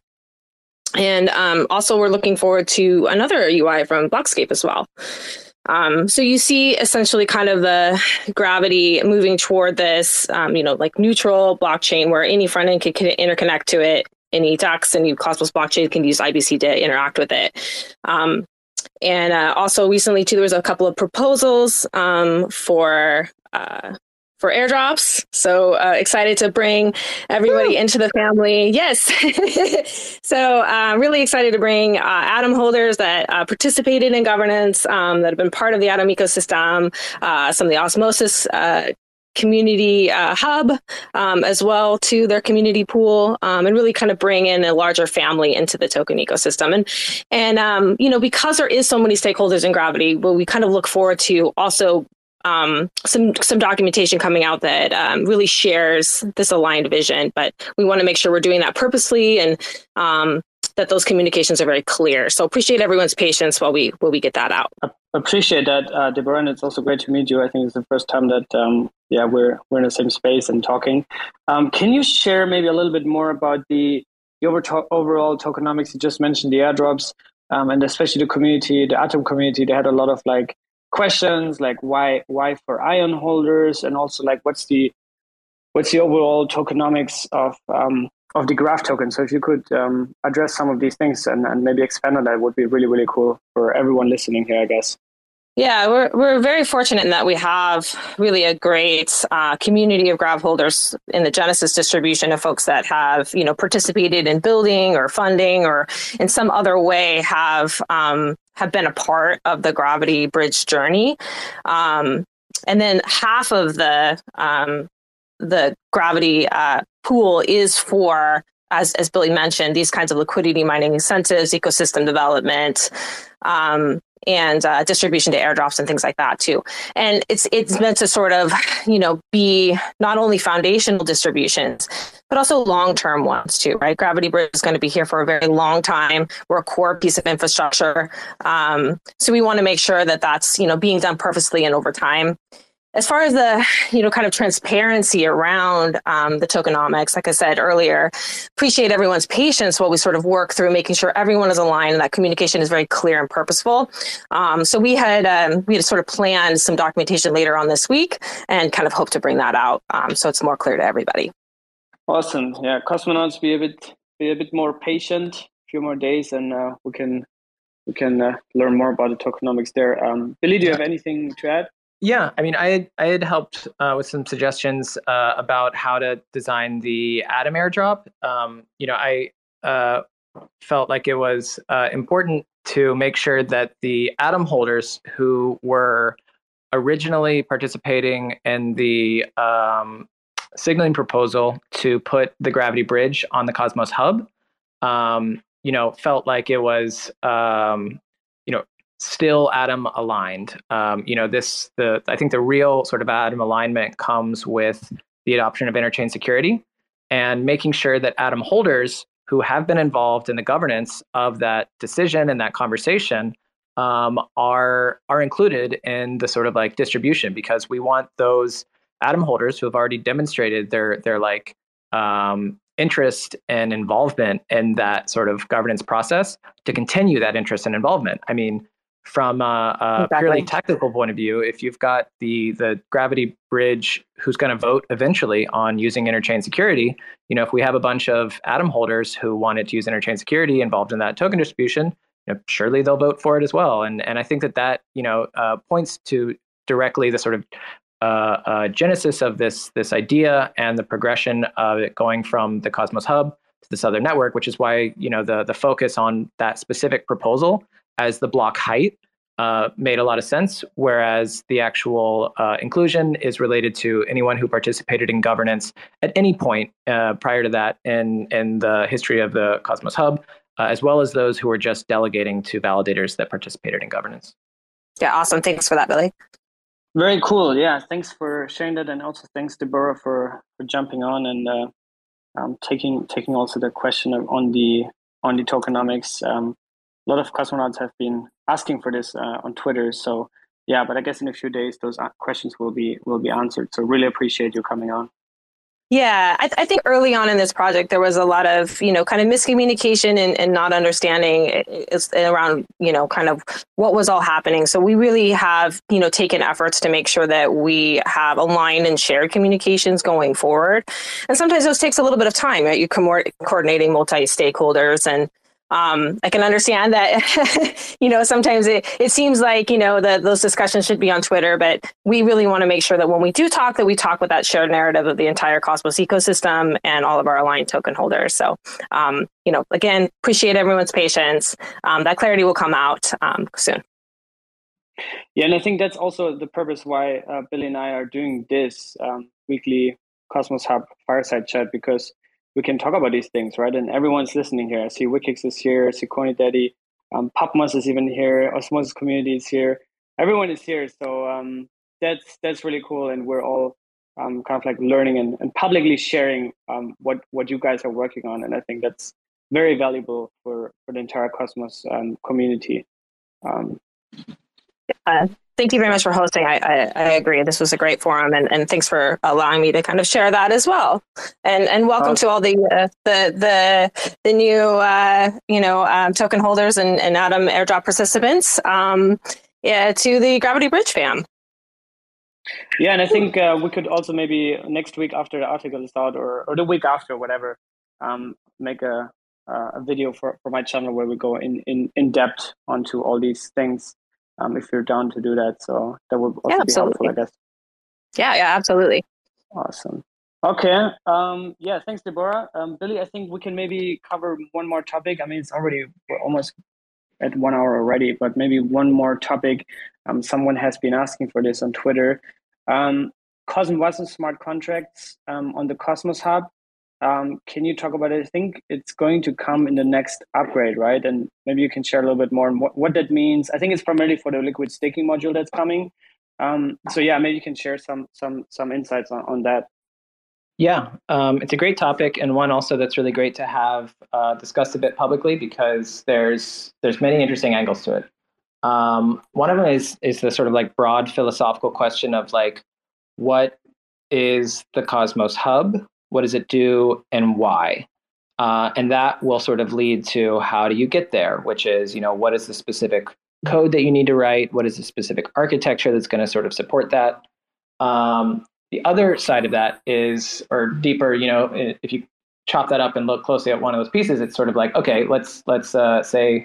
[SPEAKER 6] And um, also we're looking forward to another U I from Blockscape as well. Um, so you see essentially kind of the Gravity moving toward this, um, you know, like neutral blockchain where any front end can, can interconnect to it. Any DEX and Cosmos blockchain can use I B C to interact with it. Um, and uh, also recently, too, there was a couple of proposals um, for uh, for airdrops. So uh, excited to bring everybody into the family. Yes. So uh, really excited to bring uh, Atom holders that uh, participated in governance, um, that have been part of the Atom ecosystem, uh, some of the Osmosis uh community uh, hub um, as well to their community pool, um, and really kind of bring in a larger family into the token ecosystem. And, and um, you know, because there is so many stakeholders in Gravity, well, we kind of look forward to also um, some some documentation coming out that um, really shares this aligned vision. But we want to make sure we're doing that purposely and um, that those communications are very clear. So appreciate everyone's patience while we while we get that out.
[SPEAKER 2] Appreciate that, uh, Deborah, and it's also great to meet you. I think it's the first time that um, yeah we're we're in the same space and talking. Um, can you share maybe a little bit more about the, the over to- overall tokenomics? You just mentioned the airdrops, um, and especially the community, the Atom community. They had a lot of like questions, like why why for Ion holders, and also like what's the what's the overall tokenomics of um, of the Graph token. So if you could um, address some of these things and, and maybe expand on that, would be really, really cool for everyone listening here, I guess.
[SPEAKER 6] Yeah, we're we're very fortunate in that we have really a great uh, community of Grav holders in the Genesis distribution of folks that have, you know, participated in building or funding or in some other way have um, have been a part of the Gravity Bridge journey. Um, and then half of the um, the Gravity uh, pool is for, as as Billy mentioned, these kinds of liquidity mining incentives, ecosystem development, um, and uh, distribution to airdrops and things like that too. And it's it's meant to sort of, you know, be not only foundational distributions, but also long-term ones too, right? Gravity Bridge is going to be here for a very long time. We're a core piece of infrastructure. Um, so we want to make sure that that's, you know, being done purposely and over time. As far as the, you know, kind of transparency around um, the tokenomics, like I said earlier, appreciate everyone's patience while we sort of work through making sure everyone is aligned and that communication is very clear and purposeful. Um, so we had um, we had sort of planned some documentation later on this week and kind of hope to bring that out um, so it's more clear to everybody.
[SPEAKER 2] Awesome. Yeah, cosmonauts, be a bit be a bit more patient, a few more days, and uh, we can we can uh, learn more about the tokenomics there. Um, Billy, do you have anything to add?
[SPEAKER 3] Yeah, I mean, I had, I had helped uh, with some suggestions uh, about how to design the Atom airdrop. Um, you know, I uh, felt like it was uh, important to make sure that the Atom holders who were originally participating in the um, signaling proposal to put the Gravity Bridge on the Cosmos Hub, um, you know, felt like it was, um, you know, still Atom aligned. Um, you know, this the I think the real sort of Atom alignment comes with the adoption of interchain security and making sure that Atom holders who have been involved in the governance of that decision and that conversation um, are are included in the sort of like distribution, because we want those Atom holders who have already demonstrated their their like um, interest and involvement in that sort of governance process to continue that interest and involvement. I mean, from a, a exactly. purely technical point of view, if you've got the the Gravity Bridge who's going to vote eventually on using interchain security, you know, if we have a bunch of Atom holders who wanted to use interchain security involved in that token distribution, you know, surely they'll vote for it as well. And and I think that that, you know, uh, points to directly the sort of uh, uh, genesis of this this idea and the progression of it going from the Cosmos Hub to the Southern Network, which is why, you know, the the focus on that specific proposal as the block height uh, made a lot of sense, whereas the actual uh, inclusion is related to anyone who participated in governance at any point uh, prior to that in, in the history of the Cosmos Hub, uh, as well as those who were just delegating to validators that participated in governance.
[SPEAKER 6] Yeah, awesome. Thanks for that, Billy.
[SPEAKER 2] Very cool. Yeah, thanks for sharing that, and also thanks, Deborah, for, for jumping on and uh, um, taking taking also the question on the on the tokenomics. Um, A lot of cosmonauts have been asking for this uh, on Twitter. So yeah, but I guess in a few days, those questions will be will be answered. So really appreciate you coming on.
[SPEAKER 6] Yeah, I, th- I think early on in this project, there was a lot of, you know, kind of miscommunication and, and not understanding around, you know, kind of what was all happening. So we really have, you know, taken efforts to make sure that we have aligned and shared communications going forward. And sometimes those takes a little bit of time, right? You're co- coordinating multi-stakeholders, and Um, I can understand that, you know, sometimes it, it seems like, you know, that those discussions should be on Twitter, but we really want to make sure that when we do talk, that we talk with that shared narrative of the entire Cosmos ecosystem and all of our aligned token holders. So, um, you know, again, appreciate everyone's patience. Um, that clarity will come out um, soon.
[SPEAKER 2] Yeah, and I think that's also the purpose why uh, Billy and I are doing this um, weekly Cosmos Hub Fireside Chat, because we can talk about these things, right? And everyone's listening here. I see Wikix is here, I see Coney Daddy, um, Pupmas is even here, Osmosis Community is here. Everyone is here. So um, that's that's really cool. And we're all um, kind of like learning and, and publicly sharing um, what, what you guys are working on. And I think that's very valuable for, for the entire Cosmos um, community. Um,
[SPEAKER 6] uh, Thank you very much for hosting. I, I, I agree. This was a great forum, and, and thanks for allowing me to kind of share that as well. And and welcome awesome. to all the uh, the the the new uh, you know um, token holders and, and Atom airdrop participants um, yeah, to the Gravity Bridge fam.
[SPEAKER 2] Yeah, and I think uh, we could also maybe next week after the article is out, or or the week after, whatever, um, make a uh, a video for, for my channel where we go in, in, in depth onto all these things. Um, if you're down to do that, so that would also
[SPEAKER 6] yeah,
[SPEAKER 2] be helpful, I guess.
[SPEAKER 6] Yeah, yeah, absolutely.
[SPEAKER 2] Awesome. Okay. Um, yeah, thanks, Deborah. Um, Billy, I think we can maybe cover one more topic. I mean, it's already, we're almost at one hour already, but maybe one more topic. Um, someone has been asking for this on Twitter. Um, Cosm Wasm smart contracts um, on the Cosmos Hub. Um, can you talk about it? I think it's going to come in the next upgrade, right? And maybe you can share a little bit more on what, what that means. I think it's primarily for the liquid staking module that's coming. Um, so yeah, maybe you can share some some some insights on, on that.
[SPEAKER 3] Yeah, um, it's a great topic, and one also that's really great to have uh, discussed a bit publicly, because there's there's many interesting angles to it. Um, one of them is is the sort of like broad philosophical question of like, what is the Cosmos Hub? What does it do, and why? Uh, and that will sort of lead to how do you get there, which is, you know, what is the specific code that you need to write? What is the specific architecture that's going to sort of support that? Um, the other side of that is, or deeper, you know, if you chop that up and look closely at one of those pieces, it's sort of like, okay, let's let's uh, say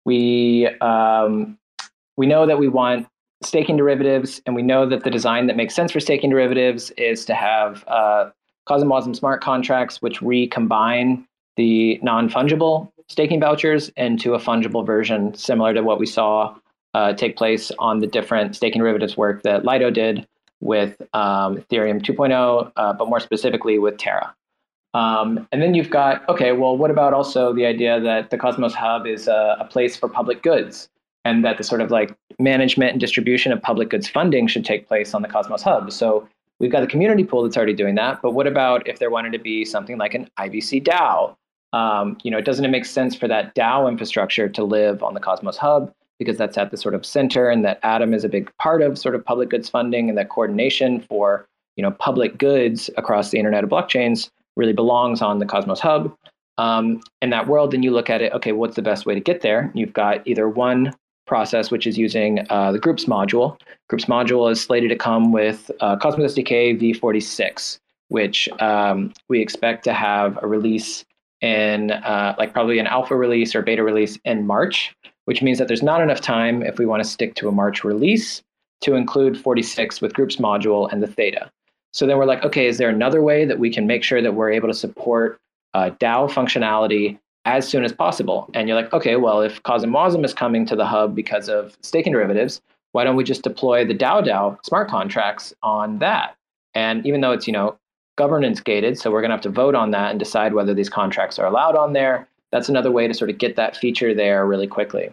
[SPEAKER 3] we um, we know that we want staking derivatives, and we know that the design that makes sense for staking derivatives is to have uh, Cosm Wasm smart contracts which recombine the non-fungible staking vouchers into a fungible version, similar to what we saw uh, take place on the different staking derivatives work that Lido did with um, Ethereum two point oh, uh, but more specifically with Terra. Um, and then you've got, okay, well, what about also the idea that the Cosmos Hub is a, a place for public goods, and that the sort of like management and distribution of public goods funding should take place on the Cosmos Hub? So we've got the community pool that's already doing that, but what about if there wanted to be something like an I B C DAO? Um, you know, doesn't it make sense for that DAO infrastructure to live on the Cosmos Hub, because that's at the sort of center, and that Atom is a big part of sort of public goods funding, and that coordination for, you know, public goods across the internet of blockchains really belongs on the Cosmos Hub. Um, in that world, then you look at it, okay, what's the best way to get there? You've got either one process, which is using uh, the Groups module. Groups module is slated to come with uh, Cosmos S D K v forty-six, which um, we expect to have a release in uh, like probably an alpha release or beta release in March, which means that there's not enough time, if we want to stick to a March release, to include forty-six with Groups module and the Theta. So then we're like, okay, is there another way that we can make sure that we're able to support uh, DAO functionality as soon as possible? And you're like, okay, well, if Cosm Wasm is coming to the hub because of staking derivatives, why don't we just deploy the DAO DAO smart contracts on that? And even though it's, you know, governance gated, so we're going to have to vote on that and decide whether these contracts are allowed on there, that's another way to sort of get that feature there really quickly.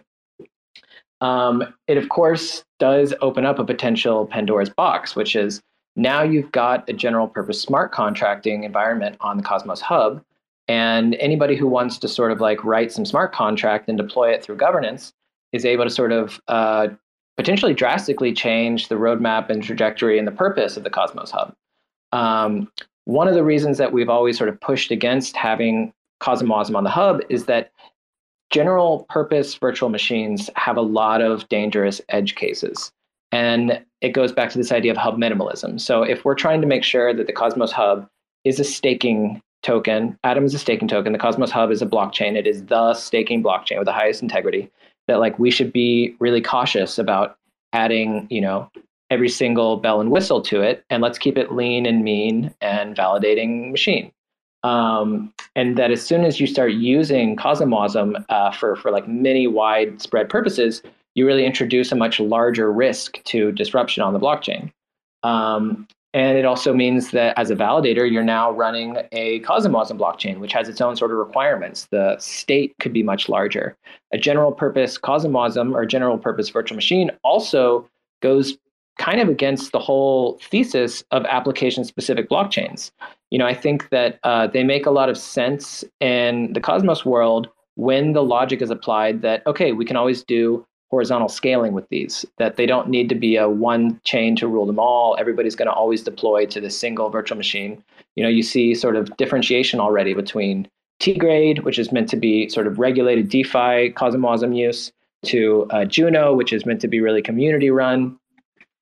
[SPEAKER 3] Um, it, of course, does open up a potential Pandora's box, which is now you've got a general purpose smart contracting environment on the Cosmos Hub, and anybody who wants to sort of like write some smart contract and deploy it through governance is able to sort of uh, potentially drastically change the roadmap and trajectory and the purpose of the Cosmos Hub. Um, one of the reasons that we've always sort of pushed against having Cosm Wasm on the hub is that general purpose virtual machines have a lot of dangerous edge cases. And it goes back to this idea of hub minimalism. So if we're trying to make sure that the Cosmos Hub is a staking token, Atom is a staking token, the Cosmos Hub is a blockchain, it is the staking blockchain with the highest integrity, that like we should be really cautious about adding, you know, every single bell and whistle to it, and let's keep it lean and mean and validating machine. Um, and that as soon as you start using Cosm Wasm uh, for, for like many widespread purposes, you really introduce a much larger risk to disruption on the blockchain. Um, and it also means that as a validator, you're now running a Cosm Wasm blockchain, which has its own sort of requirements. The state could be much larger. A general purpose Cosm Wasm or general purpose virtual machine also goes kind of against the whole thesis of application-specific blockchains. You know, I think that uh, they make a lot of sense in the Cosmos world when the logic is applied that, okay, we can always do horizontal scaling with these, that they don't need to be a one chain to rule them all. Everybody's going to always deploy to this single virtual machine. You know, you see sort of differentiation already between T-Grade, which is meant to be sort of regulated DeFi Cosm Wasm use, to uh, Juno, which is meant to be really community run.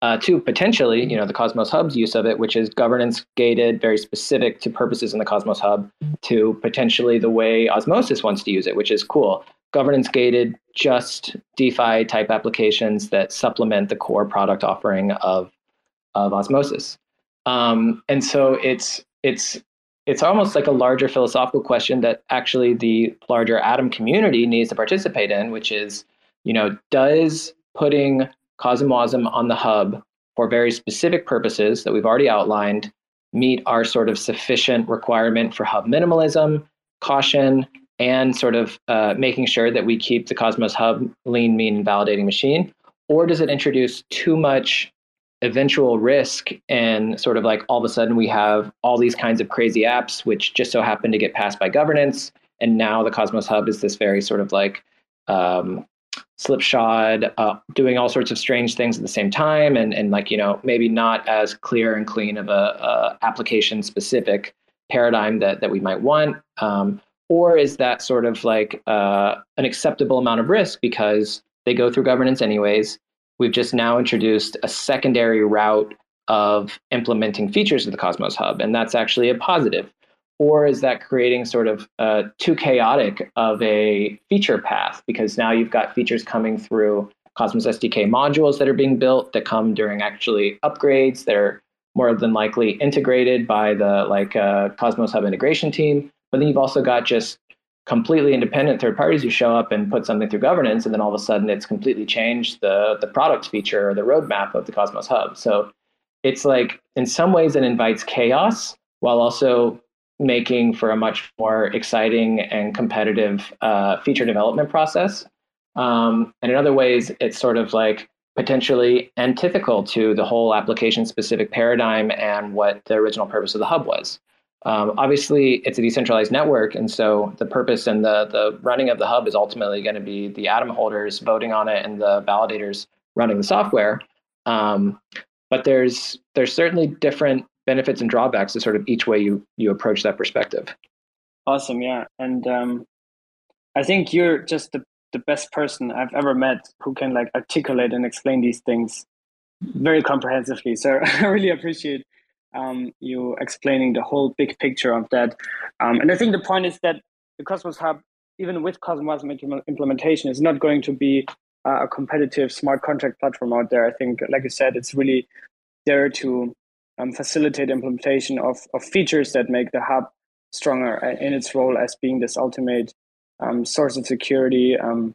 [SPEAKER 3] uh, to potentially, you know, the Cosmos Hub's use of it, which is governance gated, very specific to purposes in the Cosmos Hub, to potentially the way Osmosis wants to use it, which is cool. Governance gated, just DeFi type applications that supplement the core product offering of, of Osmosis. Um, and so it's it's it's almost like a larger philosophical question that actually the larger Atom community needs to participate in, which is, you know, does putting CosmWasm on the hub for very specific purposes that we've already outlined meet our sort of sufficient requirement for hub minimalism, caution, and sort of uh, making sure that we keep the Cosmos Hub lean, mean, and validating machine? Or does it introduce too much eventual risk, and sort of like all of a sudden we have all these kinds of crazy apps which just so happen to get passed by governance, and now the Cosmos Hub is this very sort of like um, slipshod, uh, doing all sorts of strange things at the same time, and and like, you know, maybe not as clear and clean of a, a application specific paradigm that that we might want. Um, or is that sort of like uh, an acceptable amount of risk because they go through governance anyways? We've just now introduced a secondary route of implementing features of the Cosmos Hub, and that's actually a positive. Or is that creating sort of uh, too chaotic of a feature path? Because now you've got features coming through Cosmos S D K modules that are being built that come during actually upgrades that are more than likely integrated by the like uh, Cosmos Hub integration team. But then you've also got just completely independent third parties who show up and put something through governance, and then all of a sudden it's completely changed the the product feature or the roadmap of the Cosmos Hub. So it's like, in some ways it invites chaos while also making for a much more exciting and competitive uh, feature development process. Um, and in other ways, it's sort of like potentially antithetical to the whole application-specific paradigm and what the original purpose of the hub was. Um, obviously, it's a decentralized network, and so the purpose and the the running of the hub is ultimately going to be the Atom holders voting on it and the validators running the software. Um, but there's there's certainly different benefits and drawbacks to sort of each way you you approach that perspective.
[SPEAKER 2] Awesome, yeah, and um, I think you're just the the best person I've ever met who can like articulate and explain these things very comprehensively. So I really appreciate Um, you explaining the whole big picture of that. Um, and I think the point is that the Cosmos Hub, even with Cosmos implementation, is not going to be uh, a competitive smart contract platform out there. I think, like you said, it's really there to um, facilitate implementation of, of features that make the hub stronger in its role as being this ultimate um, source of security, um,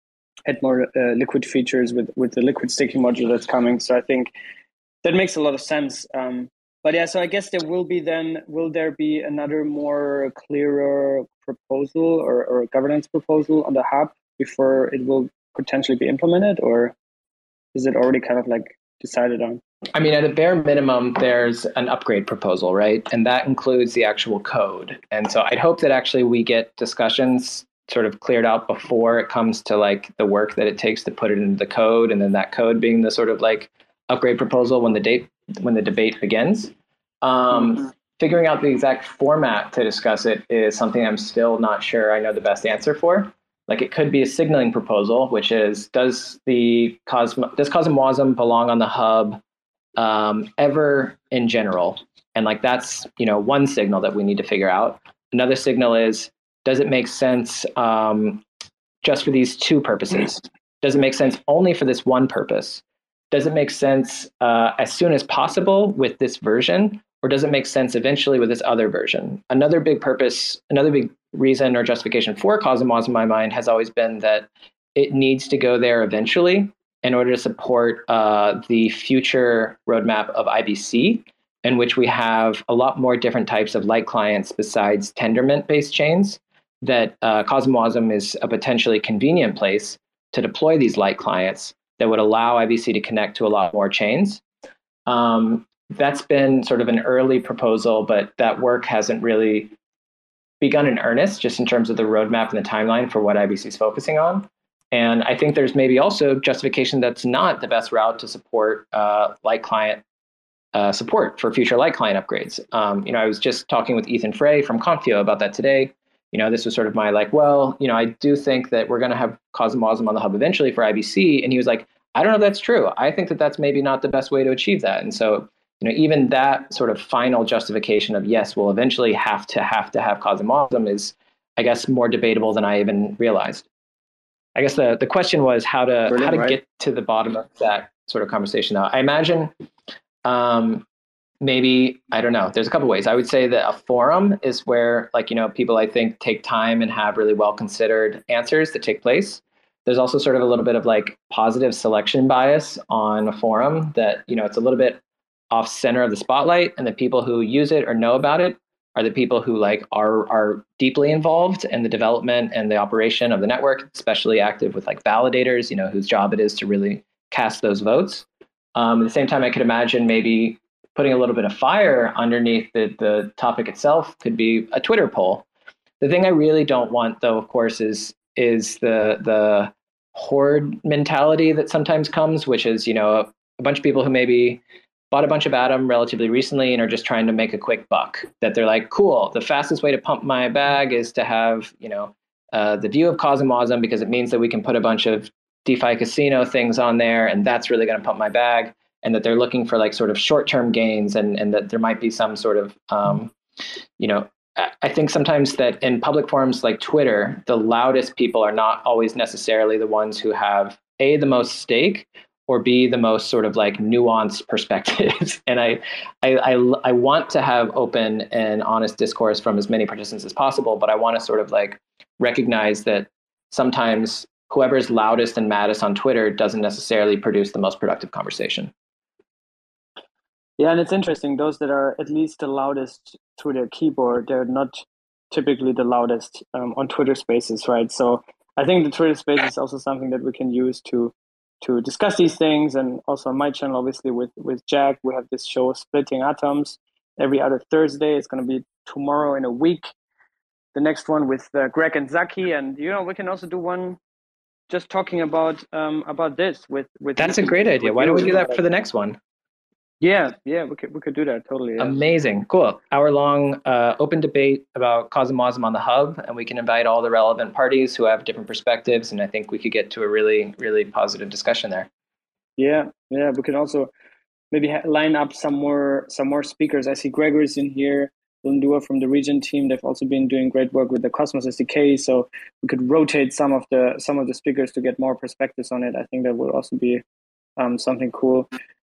[SPEAKER 2] add more uh, liquid features with, with the liquid staking module that's coming. So I think that makes a lot of sense. Um, But yeah, so I guess there will be then, will there be another more clearer proposal or, or governance proposal on the hub before it will potentially be implemented, or is it already kind of like decided on?
[SPEAKER 3] I mean, at a bare minimum, there's an upgrade proposal, right? And that includes the actual code. And so I'd hope that actually we get discussions sort of cleared out before it comes to like the work that it takes to put it into the code, and then that code being the sort of like upgrade proposal when the date when the debate begins. Um, mm-hmm. Figuring out the exact format to discuss it is something I'm still not sure I know the best answer for. Like, it could be a signaling proposal, which is, does the Cosmo, does CosmWasm belong on the hub um, ever in general? And like, that's, you know, one signal that we need to figure out. Another signal is, does it make sense um, just for these two purposes? Does it make sense only for this one purpose? Does it make sense uh, as soon as possible with this version, or does it make sense eventually with this other version? Another big purpose, another big reason or justification for CosmWasm in my mind has always been that it needs to go there eventually in order to support uh, the future roadmap of I B C, in which we have a lot more different types of light clients besides Tendermint-based chains, that uh, CosmWasm is a potentially convenient place to deploy these light clients that would allow I B C to connect to a lot more chains. Um, that's been sort of an early proposal, but that work hasn't really begun in earnest, just in terms of the roadmap and the timeline for what I B C is focusing on. And I think there's maybe also justification that's not the best route to support uh, light client uh, support for future light client upgrades. Um, you know, I was just talking with Ethan Frey from Confio about that today. You know, this was sort of my like, well, you know, I do think that we're going to have CosmWasm on the hub eventually for I B C. And he was like, I don't know if that's true. I think that that's maybe not the best way to achieve that. And so, you know, even that sort of final justification of, yes, we'll eventually have to have to have cosmosm is, I guess, more debatable than I even realized. I guess the, the question was how to Brilliant, how to right? get to the bottom of that sort of conversation. Now, I imagine um, maybe, I don't know, there's a couple ways. I would say that a forum is where, like, you know, people, I think, take time and have really well-considered answers that take place. There's also sort of a little bit of like positive selection bias on a forum that, you know, it's a little bit off center of the spotlight, and the people who use it or know about it are the people who like are are deeply involved in the development and the operation of the network, especially active with like validators, you know, whose job it is to really cast those votes. Um, at the same time, I could imagine maybe putting a little bit of fire underneath the, the topic itself could be a Twitter poll. The thing I really don't want, though, of course, is is the the horde mentality that sometimes comes, which is, you know, a, a bunch of people who maybe bought a bunch of Atom relatively recently and are just trying to make a quick buck. That they're like, cool, the fastest way to pump my bag is to have, you know, uh, the view of Cosmosm, because it means that we can put a bunch of DeFi casino things on there, and that's really going to pump my bag. And that they're looking for like sort of short-term gains, and, and that there might be some sort of, um, you know, I think sometimes that in public forums like Twitter, the loudest people are not always necessarily the ones who have A, the most stake, or B, the most sort of like nuanced perspectives. And I, I, I, I want to have open and honest discourse from as many participants as possible, but I want to sort of like recognize that sometimes whoever's loudest and maddest on Twitter doesn't necessarily produce the most productive conversation.
[SPEAKER 2] Yeah, and it's interesting, those that are at least the loudest through their keyboard, they're not typically the loudest um, on Twitter Spaces, right? So I think the Twitter Space is also something that we can use to to discuss these things. And also on my channel, obviously, with, with Jack, we have this show, Splitting Atoms, every other Thursday. It's going to be tomorrow in a week. The next one with uh, Greg and Zaki. And, you know, we can also do one just talking about um, about this with... with
[SPEAKER 3] That's a great idea. Why don't we do that for the next one?
[SPEAKER 2] Yeah, yeah, we could we could do that totally. Yeah.
[SPEAKER 3] Amazing, cool. Hour long uh, open debate about Cosmosm on the hub, and we can invite all the relevant parties who have different perspectives, and I think we could get to a really, really positive discussion there.
[SPEAKER 2] Yeah, yeah, we can also maybe ha- line up some more some more speakers. I see Gregory's in here, Lundua from the Region team. They've also been doing great work with the Cosmos S D K, so we could rotate some of the some of the speakers to get more perspectives on it. I think that will also be um, something cool.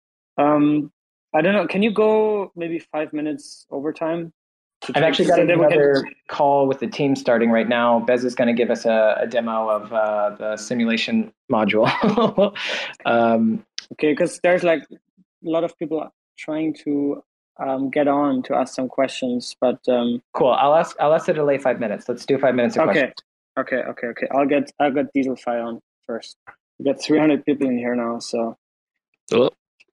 [SPEAKER 2] Um, I don't know. Can you go maybe five minutes overtime?
[SPEAKER 3] I've actually got another can... call with the team starting right now. Bez is going to give us a, a demo of uh, the simulation module. um,
[SPEAKER 2] okay, because there's like a lot of people trying to um, get on to ask some questions, but um,
[SPEAKER 3] cool. I'll ask. I'll ask to delay five minutes. Let's do five minutes of
[SPEAKER 2] okay.
[SPEAKER 3] questions.
[SPEAKER 2] Okay. Okay. Okay. I'll get. I'll get Dieselfy on first. We got three hundred people in here now, so.
[SPEAKER 7] Hello.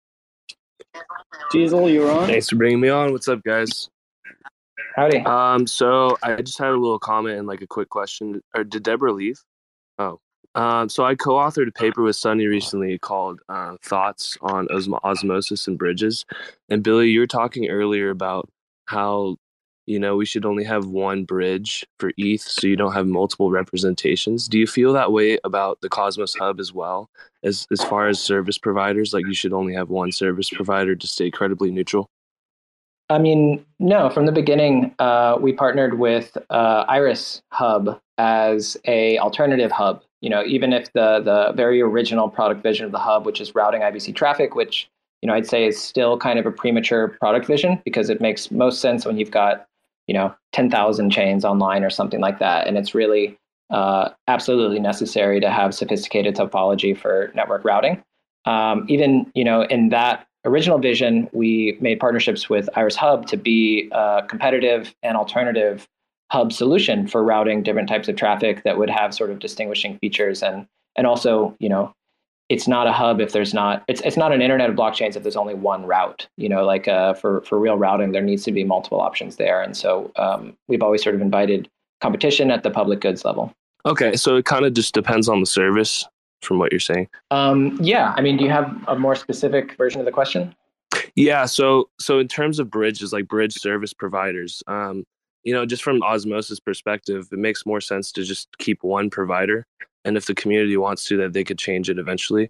[SPEAKER 2] Diesel, you're on.
[SPEAKER 7] Thanks for bringing me on. What's up, guys?
[SPEAKER 3] Howdy.
[SPEAKER 7] Um, so I just had a little comment and like a quick question. Or did Deborah leave? Oh, um, so I co-authored a paper with Sunny recently called uh, "Thoughts on Osmo- Osmosis and Bridges." And Billy, you were talking earlier about how you know we should only have one bridge for E T H, so you don't have multiple representations. Do you feel that way about the Cosmos Hub as well? As as far as service providers, like you should only have one service provider to stay credibly neutral?
[SPEAKER 3] I mean, no, from the beginning, uh, we partnered with uh, Iris Hub as a alternative hub. You know, even if the the very original product vision of the hub, which is routing I B C traffic, which, you know, I'd say is still kind of a premature product vision because it makes most sense when you've got, you know, ten thousand chains online or something like that. And it's really uh, absolutely necessary to have sophisticated topology for network routing. Um, even, you know, in that original vision, we made partnerships with Iris Hub to be a competitive and alternative hub solution for routing different types of traffic that would have sort of distinguishing features. And and also, you know, it's not a hub if there's not, it's it's not an internet of blockchains if there's only one route. You know, like uh, for, for real routing, there needs to be multiple options there. And so um, we've always sort of invited competition at the public goods level.
[SPEAKER 7] Okay, so it kind of just depends on the service from what you're saying.
[SPEAKER 3] Um, yeah, I mean, do you have a more specific version of the question?
[SPEAKER 7] Yeah, so so in terms of bridges, like bridge service providers, um, you know, just from Osmosis perspective, it makes more sense to just keep one provider. And if the community wants to, that they could change it eventually.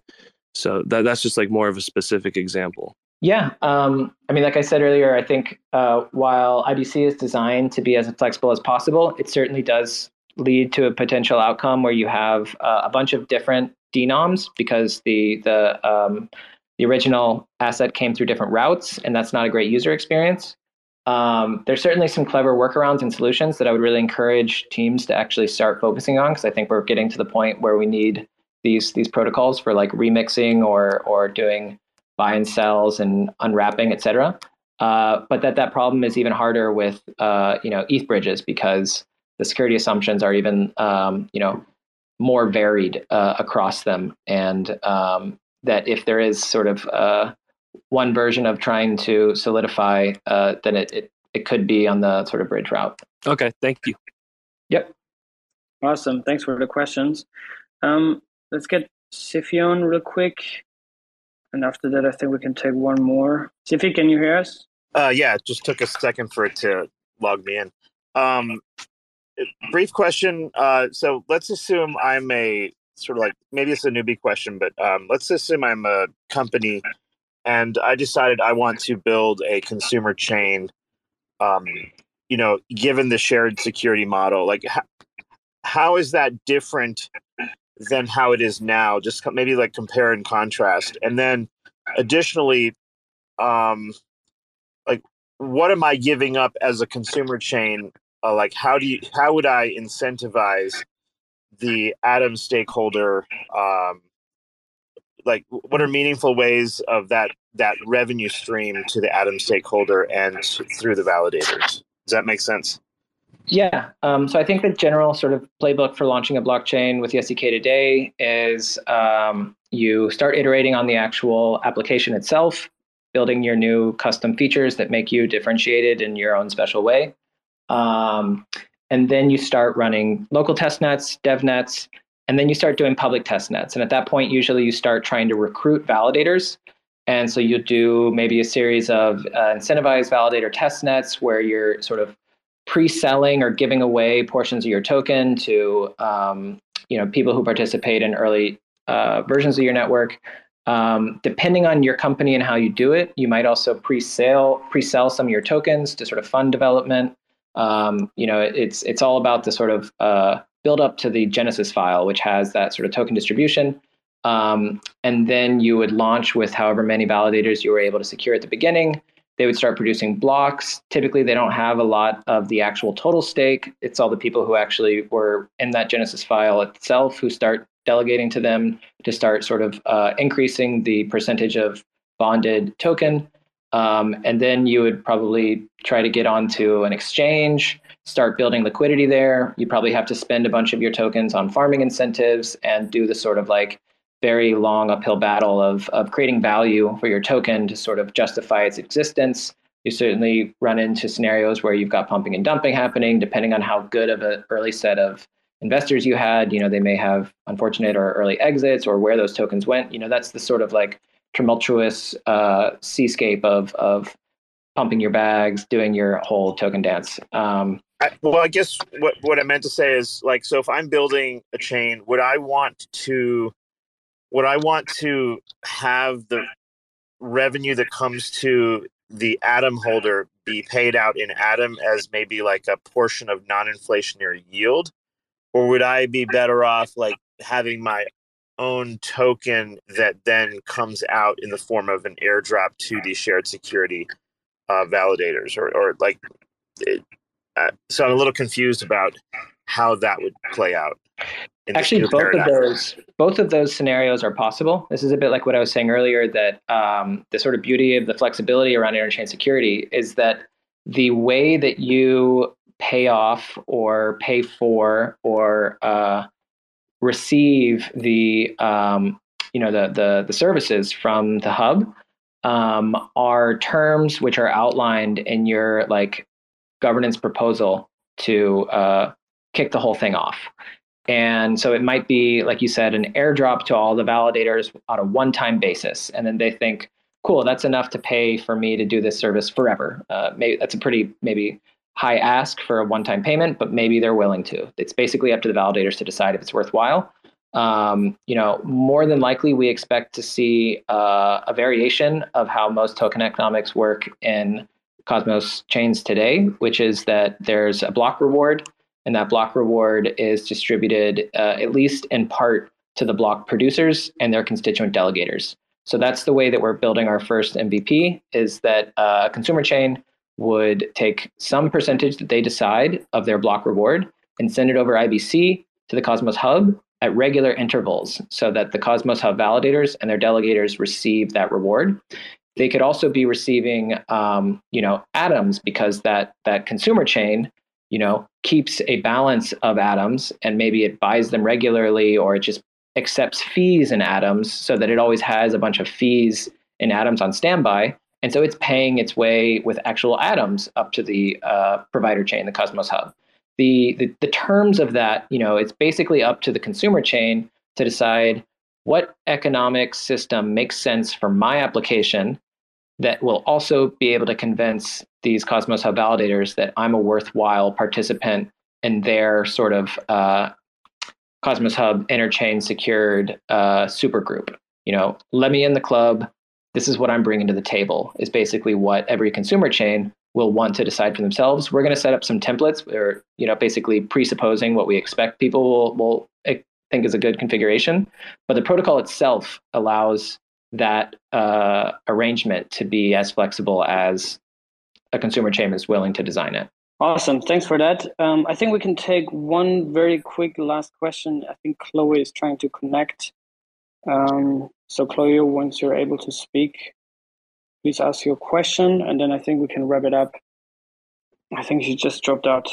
[SPEAKER 7] So that that's just like more of a specific example.
[SPEAKER 3] Yeah. Um, I mean, like I said earlier, I think uh, while I B C is designed to be as flexible as possible, it certainly does lead to a potential outcome where you have uh, a bunch of different denoms because the the um, the original asset came through different routes, and that's not a great user experience. Um, there's certainly some clever workarounds and solutions that I would really encourage teams to actually start focusing on, because I think we're getting to the point where we need these these protocols for like remixing or or doing buy and sells and unwrapping, et cetera. Uh, but that that problem is even harder with uh, you know E T H bridges, because the security assumptions are even um, you know more varied uh, across them, and um, that if there is sort of uh, one version of trying to solidify, uh, then it, it it could be on the sort of bridge route.
[SPEAKER 7] Okay, thank you.
[SPEAKER 3] Yep.
[SPEAKER 2] Awesome. Thanks for the questions. Um, let's get Sifion real quick. And after that, I think we can take one more. Sifi, can you hear us?
[SPEAKER 8] Uh, yeah, it just took a second for it to log me in. Um, brief question. Uh, so let's assume I'm a sort of like, maybe it's a newbie question, but um, let's assume I'm a company and I decided I want to build a consumer chain, um, you know, given the shared security model. Like, how, how is that different than how it is now? Just maybe like compare and contrast. And then additionally, um, like, what am I giving up as a consumer chain? Uh, like, how do you, how would I incentivize the Atom stakeholder? Um, like, what are meaningful ways of that, that revenue stream to the Atom stakeholder and through the validators? Does that make sense?
[SPEAKER 3] Yeah. Um, so I think the general sort of playbook for launching a blockchain with the S D K today is um, you start iterating on the actual application itself, building your new custom features that make you differentiated in your own special way. Um, and then you start running local test nets, dev nets, and then you start doing public test nets. And at that point, usually you start trying to recruit validators. And so you do maybe a series of uh, incentivized validator test nets where you're sort of pre-selling or giving away portions of your token to um, you know people who participate in early uh, versions of your network. Um, depending on your company and how you do it, you might also pre-sale pre-sell some of your tokens to sort of fund development. Um, you know, it's it's all about the sort of uh, build up to the Genesis file, which has that sort of token distribution. Um, and then you would launch with however many validators you were able to secure at the beginning. They would start producing blocks. Typically, they don't have a lot of the actual total stake. It's all the people who actually were in that Genesis file itself who start delegating to them to start sort of uh, increasing the percentage of bonded token. Um, and then you would probably try to get onto an exchange, start building liquidity there. You probably have to spend a bunch of your tokens on farming incentives and do the sort of like very long uphill battle of, of creating value for your token to sort of justify its existence. You certainly run into scenarios where you've got pumping and dumping happening, depending on how good of an early set of investors you had. You know, they may have unfortunate or early exits or where those tokens went. You know, that's the sort of like tumultuous uh, seascape of of pumping your bags, doing your whole token dance. Um,
[SPEAKER 8] I, well, I guess what, what I meant to say is, like, so if I'm building a chain, would I want to Would I want to have the revenue that comes to the Atom holder be paid out in Atom as maybe like a portion of non-inflationary yield? Or would I be better off like having my own token that then comes out in the form of an airdrop to the shared security uh, validators? Or, or like, it, uh, so I'm a little confused about how that would play out.
[SPEAKER 3] Actually, both paradigm. of those both of those scenarios are possible. This is a bit like what I was saying earlier, that um, the sort of beauty of the flexibility around interchain security is that the way that you pay off or pay for or uh, receive the um, you know the, the the services from the hub um, are terms which are outlined in your like governance proposal to uh, kick the whole thing off. And so it might be, like you said, an airdrop to all the validators on a one-time basis. And then they think, cool, that's enough to pay for me to do this service forever. Uh, maybe that's a pretty maybe high ask for a one-time payment, but maybe they're willing to. It's basically up to the validators to decide if it's worthwhile. um, you know, more than likely we expect to see uh, a variation of how most token economics work in Cosmos chains today, which is that there's a block reward, and that block reward is distributed uh, at least in part to the block producers and their constituent delegators. So that's the way that we're building our first M V P, is that uh, a consumer chain would take some percentage that they decide of their block reward and send it over I B C to the Cosmos Hub at regular intervals so that the Cosmos Hub validators and their delegators receive that reward. They could also be receiving, um, you know, atoms, because that that consumer chain, you know, keeps a balance of atoms, and maybe it buys them regularly, or it just accepts fees in atoms so that it always has a bunch of fees in atoms on standby. And so it's paying its way with actual atoms up to the uh, provider chain, the Cosmos Hub. The, the the terms of that, you know, it's basically up to the consumer chain to decide what economic system makes sense for my application that will also be able to convince these Cosmos Hub validators that I'm a worthwhile participant in their sort of uh, Cosmos Hub interchain secured uh, supergroup. You know, let me in the club. This is what I'm bringing to the table, is basically what every consumer chain will want to decide for themselves. We're going to set up some templates, or, you know, basically presupposing what we expect people will, will think is a good configuration. But the protocol itself allows that uh, arrangement to be as flexible as a consumer chain is willing to design it.
[SPEAKER 2] Awesome. Thanks for that. Um, I think we can take one very quick last question. I think Chloe is trying to connect. Um, so Chloe, once you're able to speak, please ask your question, and then I think we can wrap it up. I think she just dropped out.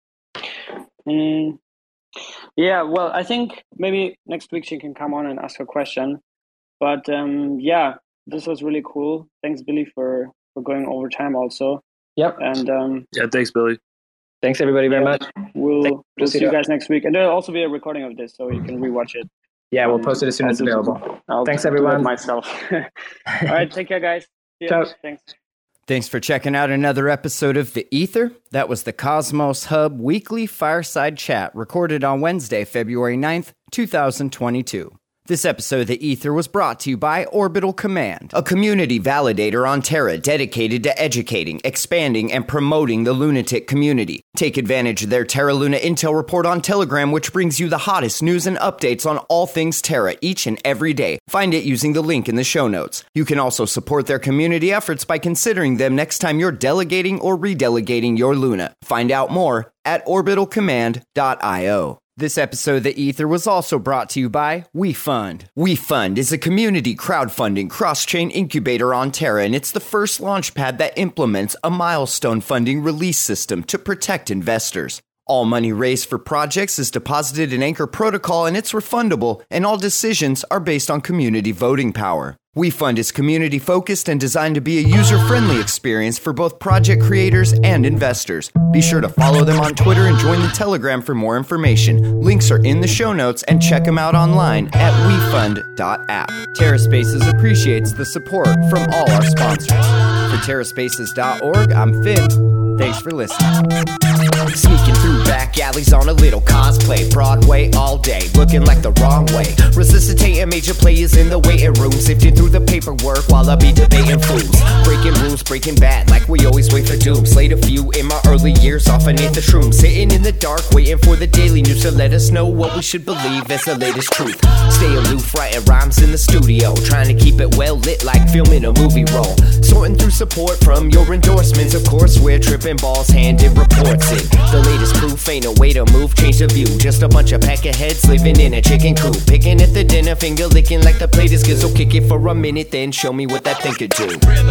[SPEAKER 2] Mm. Yeah, well, I think maybe next week she can come on and ask her question. But um, yeah, this was really cool. Thanks, Billy, for, for going over time also.
[SPEAKER 3] Yep.
[SPEAKER 2] And um,
[SPEAKER 7] yeah, thanks, Billy.
[SPEAKER 3] Thanks, everybody, very
[SPEAKER 2] yeah,
[SPEAKER 3] much.
[SPEAKER 2] We'll,
[SPEAKER 3] Thanks.
[SPEAKER 2] we'll see you guys next week. And there'll also be a recording of this, so you can rewatch it.
[SPEAKER 3] Yeah, we'll post it as soon
[SPEAKER 2] I'll
[SPEAKER 3] as it's available.
[SPEAKER 2] I'll
[SPEAKER 3] Thanks,
[SPEAKER 2] do
[SPEAKER 3] everyone.
[SPEAKER 2] it myself. All right, take care, guys.
[SPEAKER 3] Ciao.
[SPEAKER 2] Thanks.
[SPEAKER 1] Thanks for checking out another episode of The Ether. That was the Cosmos Hub Weekly Fireside Chat, recorded on Wednesday, February ninth, twenty twenty-two. This episode of The Ether was brought to you by Orbital Command, a community validator on Terra dedicated to educating, expanding, and promoting the lunatic community. Take advantage of their Terra Luna Intel report on Telegram, which brings you the hottest news and updates on all things Terra each and every day. Find it using the link in the show notes. You can also support their community efforts by considering them next time you're delegating or redelegating your Luna. Find out more at orbital command dot io. This episode of The Ether was also brought to you by WeFund. WeFund is a community crowdfunding cross-chain incubator on Terra, and it's the first launchpad that implements a milestone funding release system to protect investors. All money raised for projects is deposited in Anchor Protocol, and it's refundable, and all decisions are based on community voting power. WeFund is community-focused and designed to be a user-friendly experience for both project creators and investors. Be sure to follow them on Twitter and join the Telegram for more information. Links are in the show notes, and check them out online at wefund dot app. TerraSpaces appreciates the support from all our sponsors. For terra spaces dot org, I'm Finn. Thanks for listening. Sneaking through back alleys on a little cosplay. Broadway all day, looking like the wrong way. Resuscitating major players in the waiting room. Sifting through the paperwork while I be debating fools. Breaking rules, breaking bad, like we always wait for doom. Slayed a few in my early years off beneath the shrooms. Sitting in the dark, waiting for the daily news to let us know what we should believe as the latest truth. Stay aloof, writing rhymes in the studio. Trying to keep it well lit like filming a movie roll. Sorting through support from your endorsements. Of course, we're tripping balls, handed reports in. The latest proof ain't a way to move, change the view. Just a bunch of peckerheads living in a chicken coop. Picking at the dinner, finger licking like the plate is good. So kick it for a minute, then show me what that thing could do.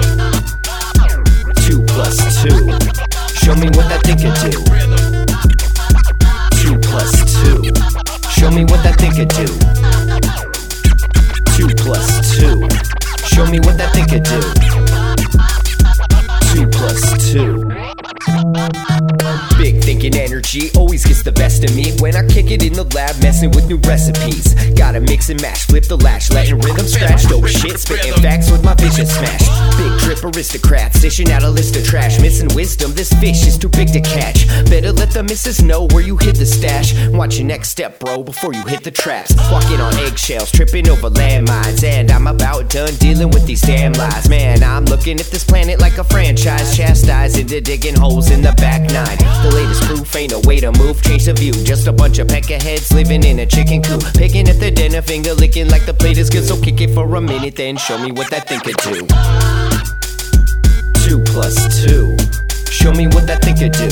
[SPEAKER 1] Two plus two. Show me what that thing could do. Two plus two. Show me what that thing could do. Two plus two. Show me what that thing could do. Two plus two. Big thinking thinking energy always gets the best of me when I kick it in the lab, messing with new recipes. Gotta mix and match, flip the latch, letting rhythm scratch. Dope shit, spitting facts with my vision smash. Big trip aristocrats, dishing out a list of trash. Missing wisdom, this fish is too big to catch. Better let the missus know where you hid the stash. Watch your next step, bro, before you hit the traps. Walking on eggshells, tripping over landmines. And I'm about done dealing with these damn lies. Man, I'm looking at this planet like a franchise. Chastised into digging holes in the back nine. The latest proof ain't a way to move, change the view. Just a bunch of peckerheads living in a chicken coop. Picking at the dinner, finger licking like the plate is good. So kick it for a minute, then show me what that thing could do. Two plus two. Show me what that thing could do.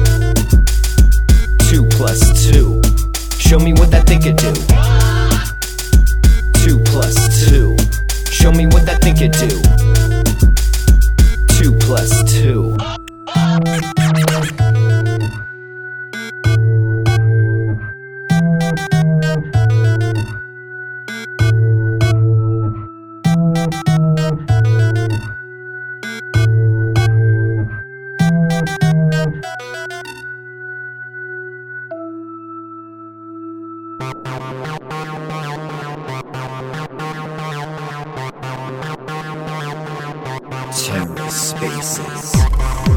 [SPEAKER 1] Two plus two. Show me what that thing could do. Two plus two. Show me what that thing could do. Two plus two. TerraSpaces.